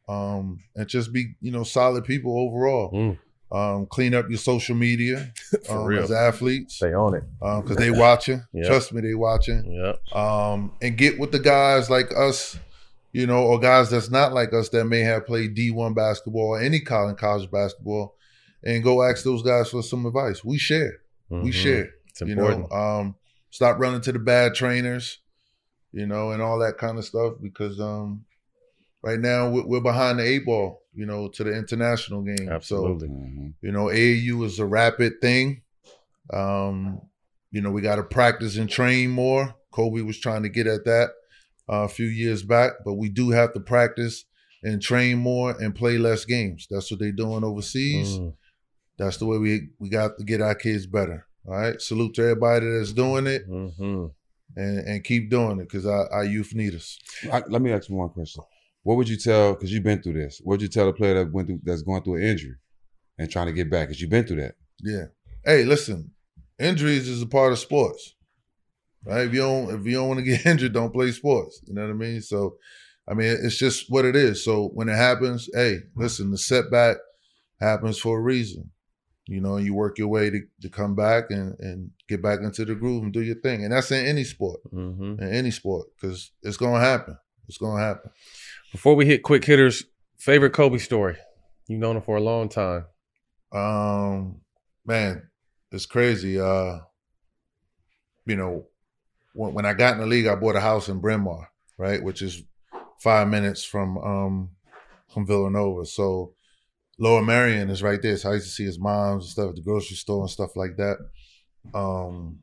um, and just be, you know, solid people overall.
Mm.
Um, clean up your social media
For
um,
real.
as athletes.
Stay on it.
Because they watching.
Yep.
Trust me, they watching.
Yep.
Um, and get with the guys like us, you know, or guys that's not like us that may have played D one basketball or any college, college basketball, and go ask those guys for some advice. We share.
Mhm.
We share.
It's
you
important.
know, um, stop running to the bad trainers, you know, and all that kind of stuff because um, right now we're, we're behind the eight ball, you know, to the international game.
Absolutely.
So, you know, A A U is a rapid thing. Um, you know, we got to practice and train more. Kobe was trying to get at that uh, a few years back, but we do have to practice and train more and play less games. That's what they're doing overseas.
Mm.
That's the way we we got to get our kids better. All right. Salute to everybody that's doing it,
mm-hmm.
and and keep doing it because our, our youth need us.
I, let me ask you one question. What would you tell? Because you've been through this. What would you tell a player that went through that's going through an injury and trying to get back? Because you've been through that.
Yeah. Hey, listen. Injuries is a part of sports, right? If you don't if you don't want to get injured, don't play sports. You know what I mean? So, I mean, it's just what it is. So when it happens, hey, listen. The setback happens for a reason. You know, you work your way to, to come back and, and get back into the groove and do your thing. And that's in any sport,
Mm-hmm.
in any sport, because it's going to happen. It's going to happen.
Before we hit quick hitters, favorite Kobe story? You've known him for a long time.
Um, man, it's crazy. Uh, you know, when, when I got in the league, I bought a house in Bryn Mawr, right, which is five minutes from um, from Villanova. So Lower Marion is right there. So I used to see his moms and stuff at the grocery store and stuff like that. Um,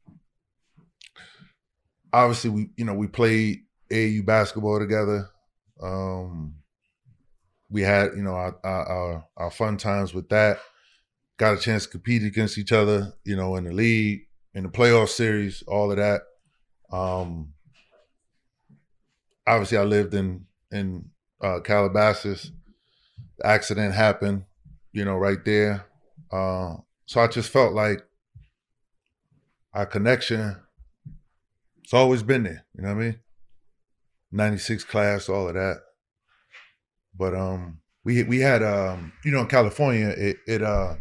obviously, we you know we played A A U basketball together. Um, we had you know our, our our fun times with that. Got a chance to compete against each other, you know, in the league, in the playoff series, all of that. Um, obviously, I lived in in uh, Calabasas. The accident happened, you know, right there. Uh, so I just felt like our connection, it's always been there. You know what I mean? ninety-six class, all of that. But um, we we had um, you know, in California, it it uh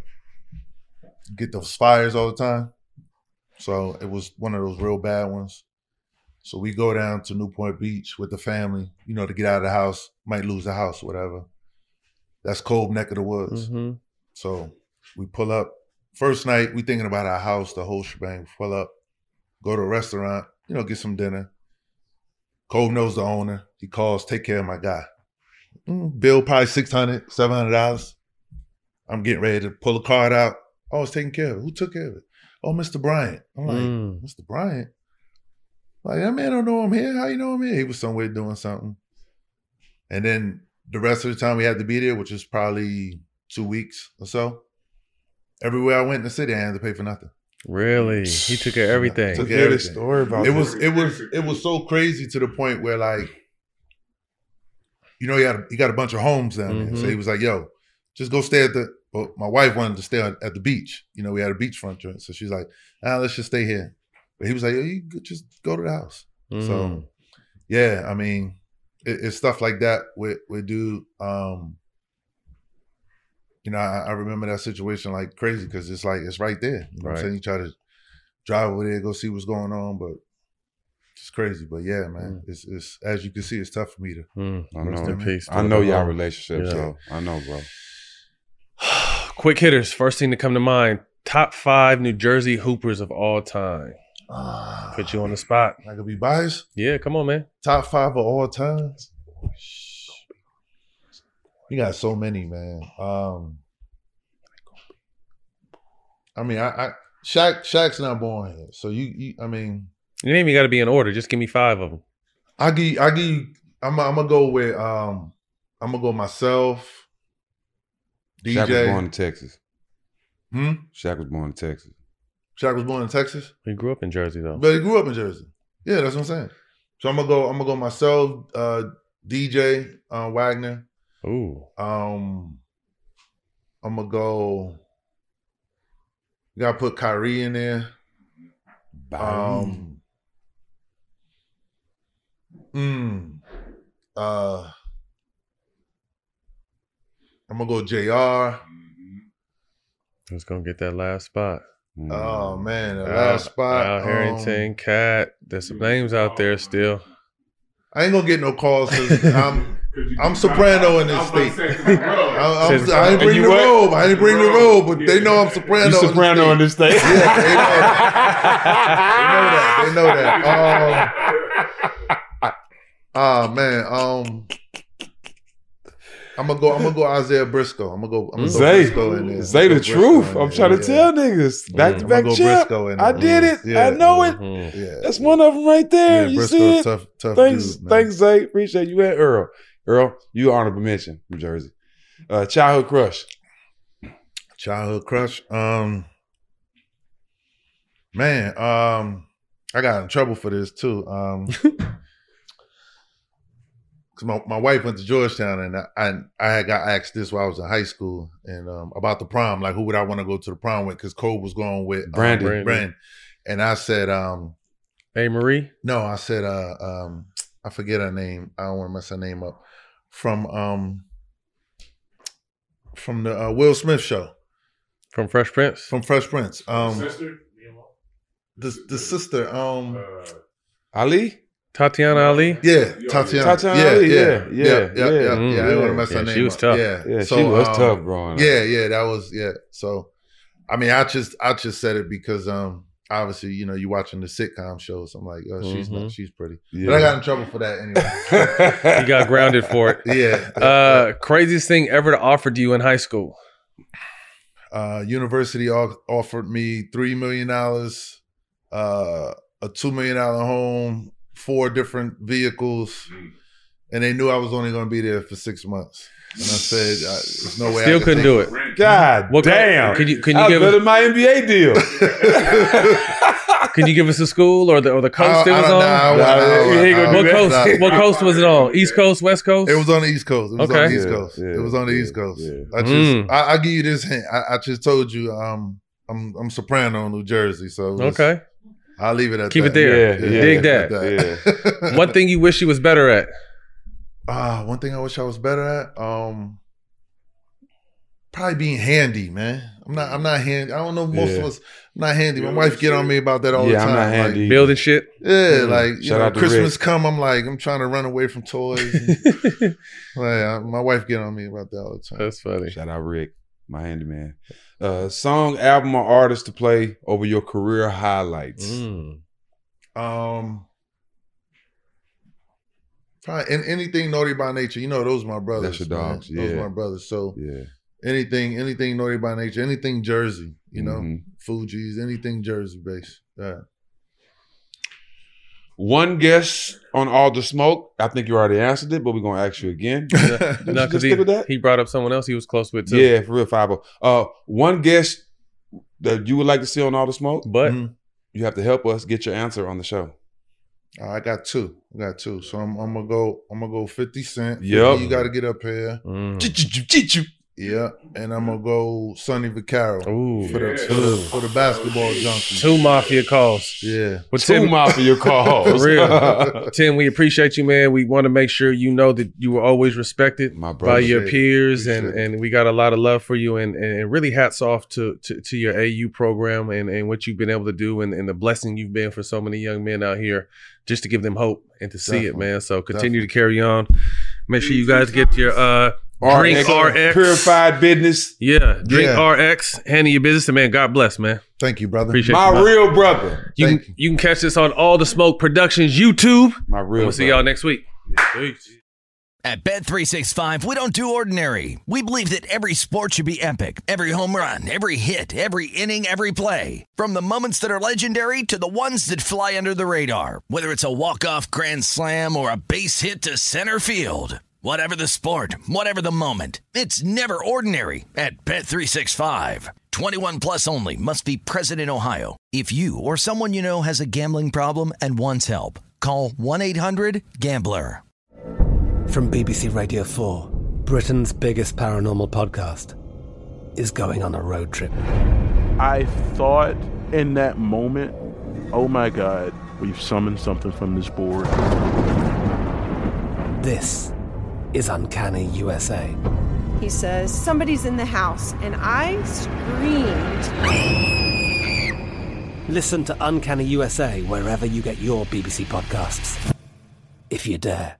get those fires all the time. So it was one of those real bad ones. So we go down to Newport Beach with the family, you know, to get out of the house, might lose the house, whatever. That's cold neck of the woods.
Mm-hmm.
So we pull up. First night, we thinking about our house, the whole shebang. Pull up, go to a restaurant, you know, get some dinner. Cole knows the owner. He calls, take care of my guy. Mm, bill probably six hundred dollars, seven hundred dollars. I'm getting ready to pull a card out. Oh, it's taken care of. Who took care of it? Oh, Mister Bryant. I'm like,
Mm.
Mister Bryant? Like, that man don't know I'm here. How you know I'm here? He was somewhere doing something. And then the rest of the time we had to be there, which was probably two weeks or so. Everywhere I went in the city, I had to pay for nothing.
Really? He took care of everything.
Took care of everything.
story about
it
that.
was it was it was so crazy to the point where, like, you know, he had a, he got a bunch of homes down there. So
Mhm.
he was like, "Yo, just go stay at the." Well, my wife wanted to stay at, at the beach. You know, we had a beachfront joint, so she's like, "Ah, let's just stay here." But he was like, "Yo, you could just go to the house."
Mm.
So, yeah, I mean, it, it's stuff like that with with dude. Um, you know, I, I remember that situation like crazy because it's like it's right there. You know what
Right.
I'm saying? You try to drive over there, go see what's going on, but it's crazy. But yeah, man, it's it's as you can see, it's tough for me to.
Mm.
I
Rest
know.
in peace
I
to
know
the
y'all
home.
relationships,
Yeah.
though. I know, bro.
Quick hitters. First thing to come to mind. Top five New Jersey Hoopers of all time.
Ah,
Put you on the spot.
I could be biased.
Yeah, come on, man.
Top five of all time. You got so many, man. Um, I mean, I, I Shaq, Shaq's not born here, so you, you I mean,
Your name you got to be in order. Just give me five of them.
I give, I give. You, I'm, I'm gonna go with, um, I'm gonna go myself. D J.
Shaq was born in Texas.
Hmm.
Shaq was born in Texas.
Shaq was born in Texas,
He grew up in Jersey, though.
but he grew up in Jersey. Yeah, that's what I'm saying. So I'm gonna go. I'm gonna go myself. Uh, D J uh, Wagner.
Ooh.
Um, I'm gonna go. You gotta put Kyrie in there. Um, mm, uh, I'm gonna go J R.
Who's gonna get that last spot?
Oh man, the
Al,
last spot.
Al Harrington,
um,
Cat. There's some names out there still.
I ain't gonna get no calls because I'm I'm soprano in this state. I, I'm, I ain't bring the robe. I ain't bring the robe, but they know I'm soprano.
You soprano in this state.
Yeah, they know that. They know that. They know that. Um, oh man. Um, I'm gonna go. I'm gonna go Isaiah Briscoe. I'm gonna go. I'm gonna go
Zay,
Briscoe in there.
Zay the truth. I'm trying to
yeah.
tell niggas. Back to back
go
champ.
Briscoe in
I
there.
did it.
Yeah.
I know it.
Mm-hmm. Yeah.
That's one of them right there.
Yeah,
you
Briscoe's
see it?
tough, tough
thanks,
dude, man.
thanks, Zay. Appreciate you and Earl. Earl, you honorable mention from Jersey. Uh, childhood crush.
Childhood crush. Um, man. Um, I got in trouble for this too. Um. My, my wife went to Georgetown, and I, I I had got asked this while I was in high school, and um, about the prom, like who would I want to go to the prom with? Because Cole was going with um,
Brandon.
Brandon. Brandon, and I said, um,
"Hey Marie."
No, I said, uh, um, I forget her name. I don't want to mess her name up. From um, from the uh, Will Smith show,
from Fresh Prince,
from Fresh Prince. Um,
sister,
the the sister, um,
Ali.
Tatiana Ali?
Yeah, Tatiana.
Tatiana
yeah,
Ali,
yeah,
yeah,
yeah, yeah, yeah. yeah,
yeah.
yeah. I didn't want to mess
Yeah,
her name
she was
up.
tough.
Yeah,
Yeah,
so,
she was
um,
tough growing up.
Yeah, yeah, that was yeah. So, I mean, I just I just said it because um obviously you know you watching the sitcom shows. I'm like, oh, she's
Mhm.
not, she's pretty.
Yeah.
But I got in trouble for that anyway.
You got grounded for it.
Yeah.
Uh, craziest thing ever to offer to you in high school?
Uh, university o- offered me three million dollars, uh, a two million dollar home, four different vehicles, and they knew I was only going to be there for six months. And I said, I, "There's no way."
Still
I could
couldn't
take
do it.
God
What-
damn.
Can you can
I
you
was
give
better
us
than my N B A deal.
can you give us a school or the or the coast
I-
it
I
was
don't
on?
know. I wouldn't- I wouldn't-
You ain't gonna
I
do
What
that.
wouldn't-
coast? What coast was it on? East Coast, West Coast?
It was on the East Coast. It was
Okay.
on the East
Yeah,
Coast.
yeah,
it was on the
yeah,
East Coast.
yeah.
I just,
Mm.
I, I give you this hint. I, I just told you, um, I'm, I'm soprano in New Jersey, so it was-
Okay.
I'll leave it at
Keep
that.
it there.
Yeah, yeah,
Dig
at
that.
that.
One thing you wish you was better at?
Ah, one thing I wish I was better at, um, probably being handy, man. I'm not. I'm not handy. I don't know. Most of
Yeah.
us I'm not handy. My wife get on me about that all the
Yeah,
time.
I'm not
Like,
handy.
Building shit?
yeah,
Mm.
like you
Shout
know,
out to
Christmas
Rick.
come, I'm like, I'm trying to run away from toys. And, like, I- my wife get on me about that all the time.
That's funny.
Shout out Rick, my handyman. Uh, song, album, or artist to play over your career highlights.
Mm.
Um, probably in, anything Naughty by Nature. You know, those are my brothers.
That's your
man.
dogs,
Those
yeah.
are my brothers. So
Yeah.
anything, anything Naughty by Nature, anything Jersey. You know,
Mhm.
Fuji's, anything Jersey based. Yeah.
One guess on All the Smoke. I think you already answered it, but we're gonna ask you again.
No,
Just
because he,
stick with that?
he brought up someone else he was close with too.
Yeah, for real, five oh. Uh, one guess that you would like to see on All the Smoke,
But
Mhm.
you have to help us get your answer on the show.
Uh, I got two. I got two. So I'm, I'm gonna go. I'm gonna go fifty Cent.
Yup.
You got to get up here.
Mm.
Yeah, and I'm gonna go Sonny Vaccaro
Ooh.
for the for the, for the basketball junkies.
Two mafia calls.
Yeah.
Well,
Two
Tim,
mafia calls.
for real. Tim, we appreciate you, man. We want to make sure you know that you were always respected
My
by
brother.
your
Appreciate it.
peers, and,
Appreciate it.
and we got a lot of love for you. And, and really hats off to, to, to your A U program and, and what you've been able to do and, and the blessing you've been for so many young men out here just to give them hope and to see it,
Definitely.
man. So continue to carry on. Make sure you guys get your uh, Drink R X.
Purified Business.
Yeah, Drink
Yeah.
R X. Handle your business. And man, God bless, man.
Thank you, brother.
Appreciate
My
you. man.
real brother.
You
Thank
can,
you.
you can catch this on All the Smoke Productions YouTube.
My real
We'll see
brother.
y'all next week. Peace.
At Bet three sixty-five, we don't do ordinary. We believe that every sport should be epic. Every home run, every hit, every inning, every play. From the moments that are legendary to the ones that fly under the radar. Whether it's a walk-off grand slam or a base hit to center field. Whatever the sport, whatever the moment, it's never ordinary at Bet three sixty-five. twenty-one plus only. Must be present in Ohio. If you or someone you know has a gambling problem and wants help, call one eight hundred gambler.
From B B C Radio four, Britain's biggest paranormal podcast is going on a road trip.
I thought in that moment, oh my God, we've summoned something from this board.
This is Uncanny U S A.
He says, somebody's in the house, and I screamed.
Listen to Uncanny U S A wherever you get your B B C podcasts, if you dare.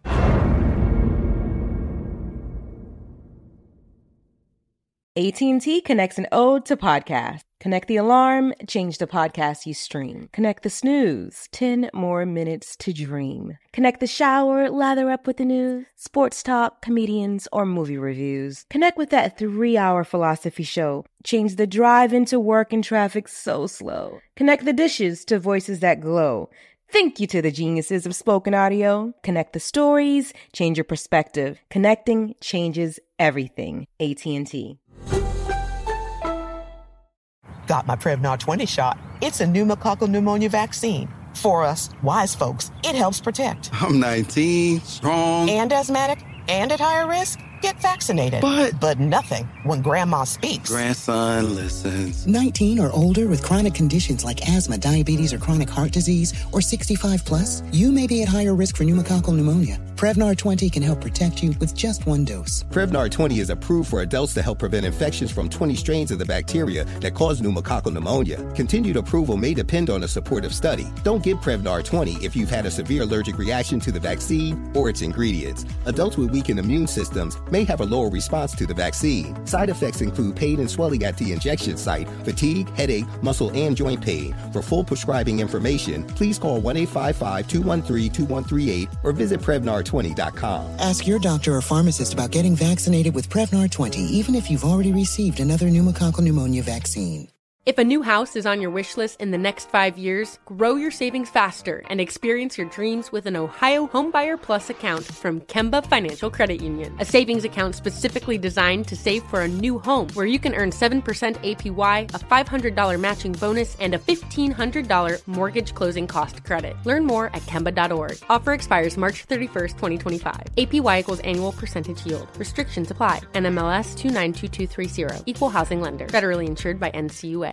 A T and T connects an ode to podcast. Connect the alarm, change the podcast you stream. Connect the snooze, ten more minutes to dream. Connect the shower, lather up with the news, sports talk, comedians, or movie reviews. Connect with that three-hour philosophy show. Change the drive into work and traffic so slow. Connect the dishes to voices that glow. Thank you to the geniuses of spoken audio. Connect the stories, change your perspective. Connecting changes everything. A T and T.
Got my Prevnar twenty shot. It's a pneumococcal pneumonia vaccine. For us, wise folks, it helps protect.
I'm nineteen, strong.
And asthmatic, and at higher risk. Get vaccinated.
But...
But nothing when grandma speaks.
Grandson listens.
nineteen or older with chronic conditions like asthma, diabetes, or chronic heart disease, or sixty-five plus, you may be at higher risk for pneumococcal pneumonia. Prevnar twenty can help protect you with just one dose.
Prevnar twenty is approved for adults to help prevent infections from twenty strains of the bacteria that cause pneumococcal pneumonia. Continued approval may depend on a supportive study. Don't give Prevnar twenty if you've had a severe allergic reaction to the vaccine or its ingredients. Adults with weakened immune systems may have a lower response to the vaccine. Side effects include pain and swelling at the injection site, fatigue, headache, muscle, and joint pain. For full prescribing information, please call one eight five five, two one three, two one three eight or visit Prevnar twenty dot com.
Ask your doctor or pharmacist about getting vaccinated with Prevnar twenty, even if you've already received another pneumococcal pneumonia vaccine.
If a new house is on your wish list in the next five years, grow your savings faster and experience your dreams with an Ohio Homebuyer Plus account from Kemba Financial Credit Union. A savings account specifically designed to save for a new home, where you can earn seven percent A P Y, a five hundred dollars matching bonus, and a fifteen hundred dollars mortgage closing cost credit. Learn more at Kemba dot org. Offer expires March thirty-first, twenty twenty-five. A P Y equals annual percentage yield. Restrictions apply. N M L S two nine two two three zero. Equal housing lender. Federally insured by N C U A.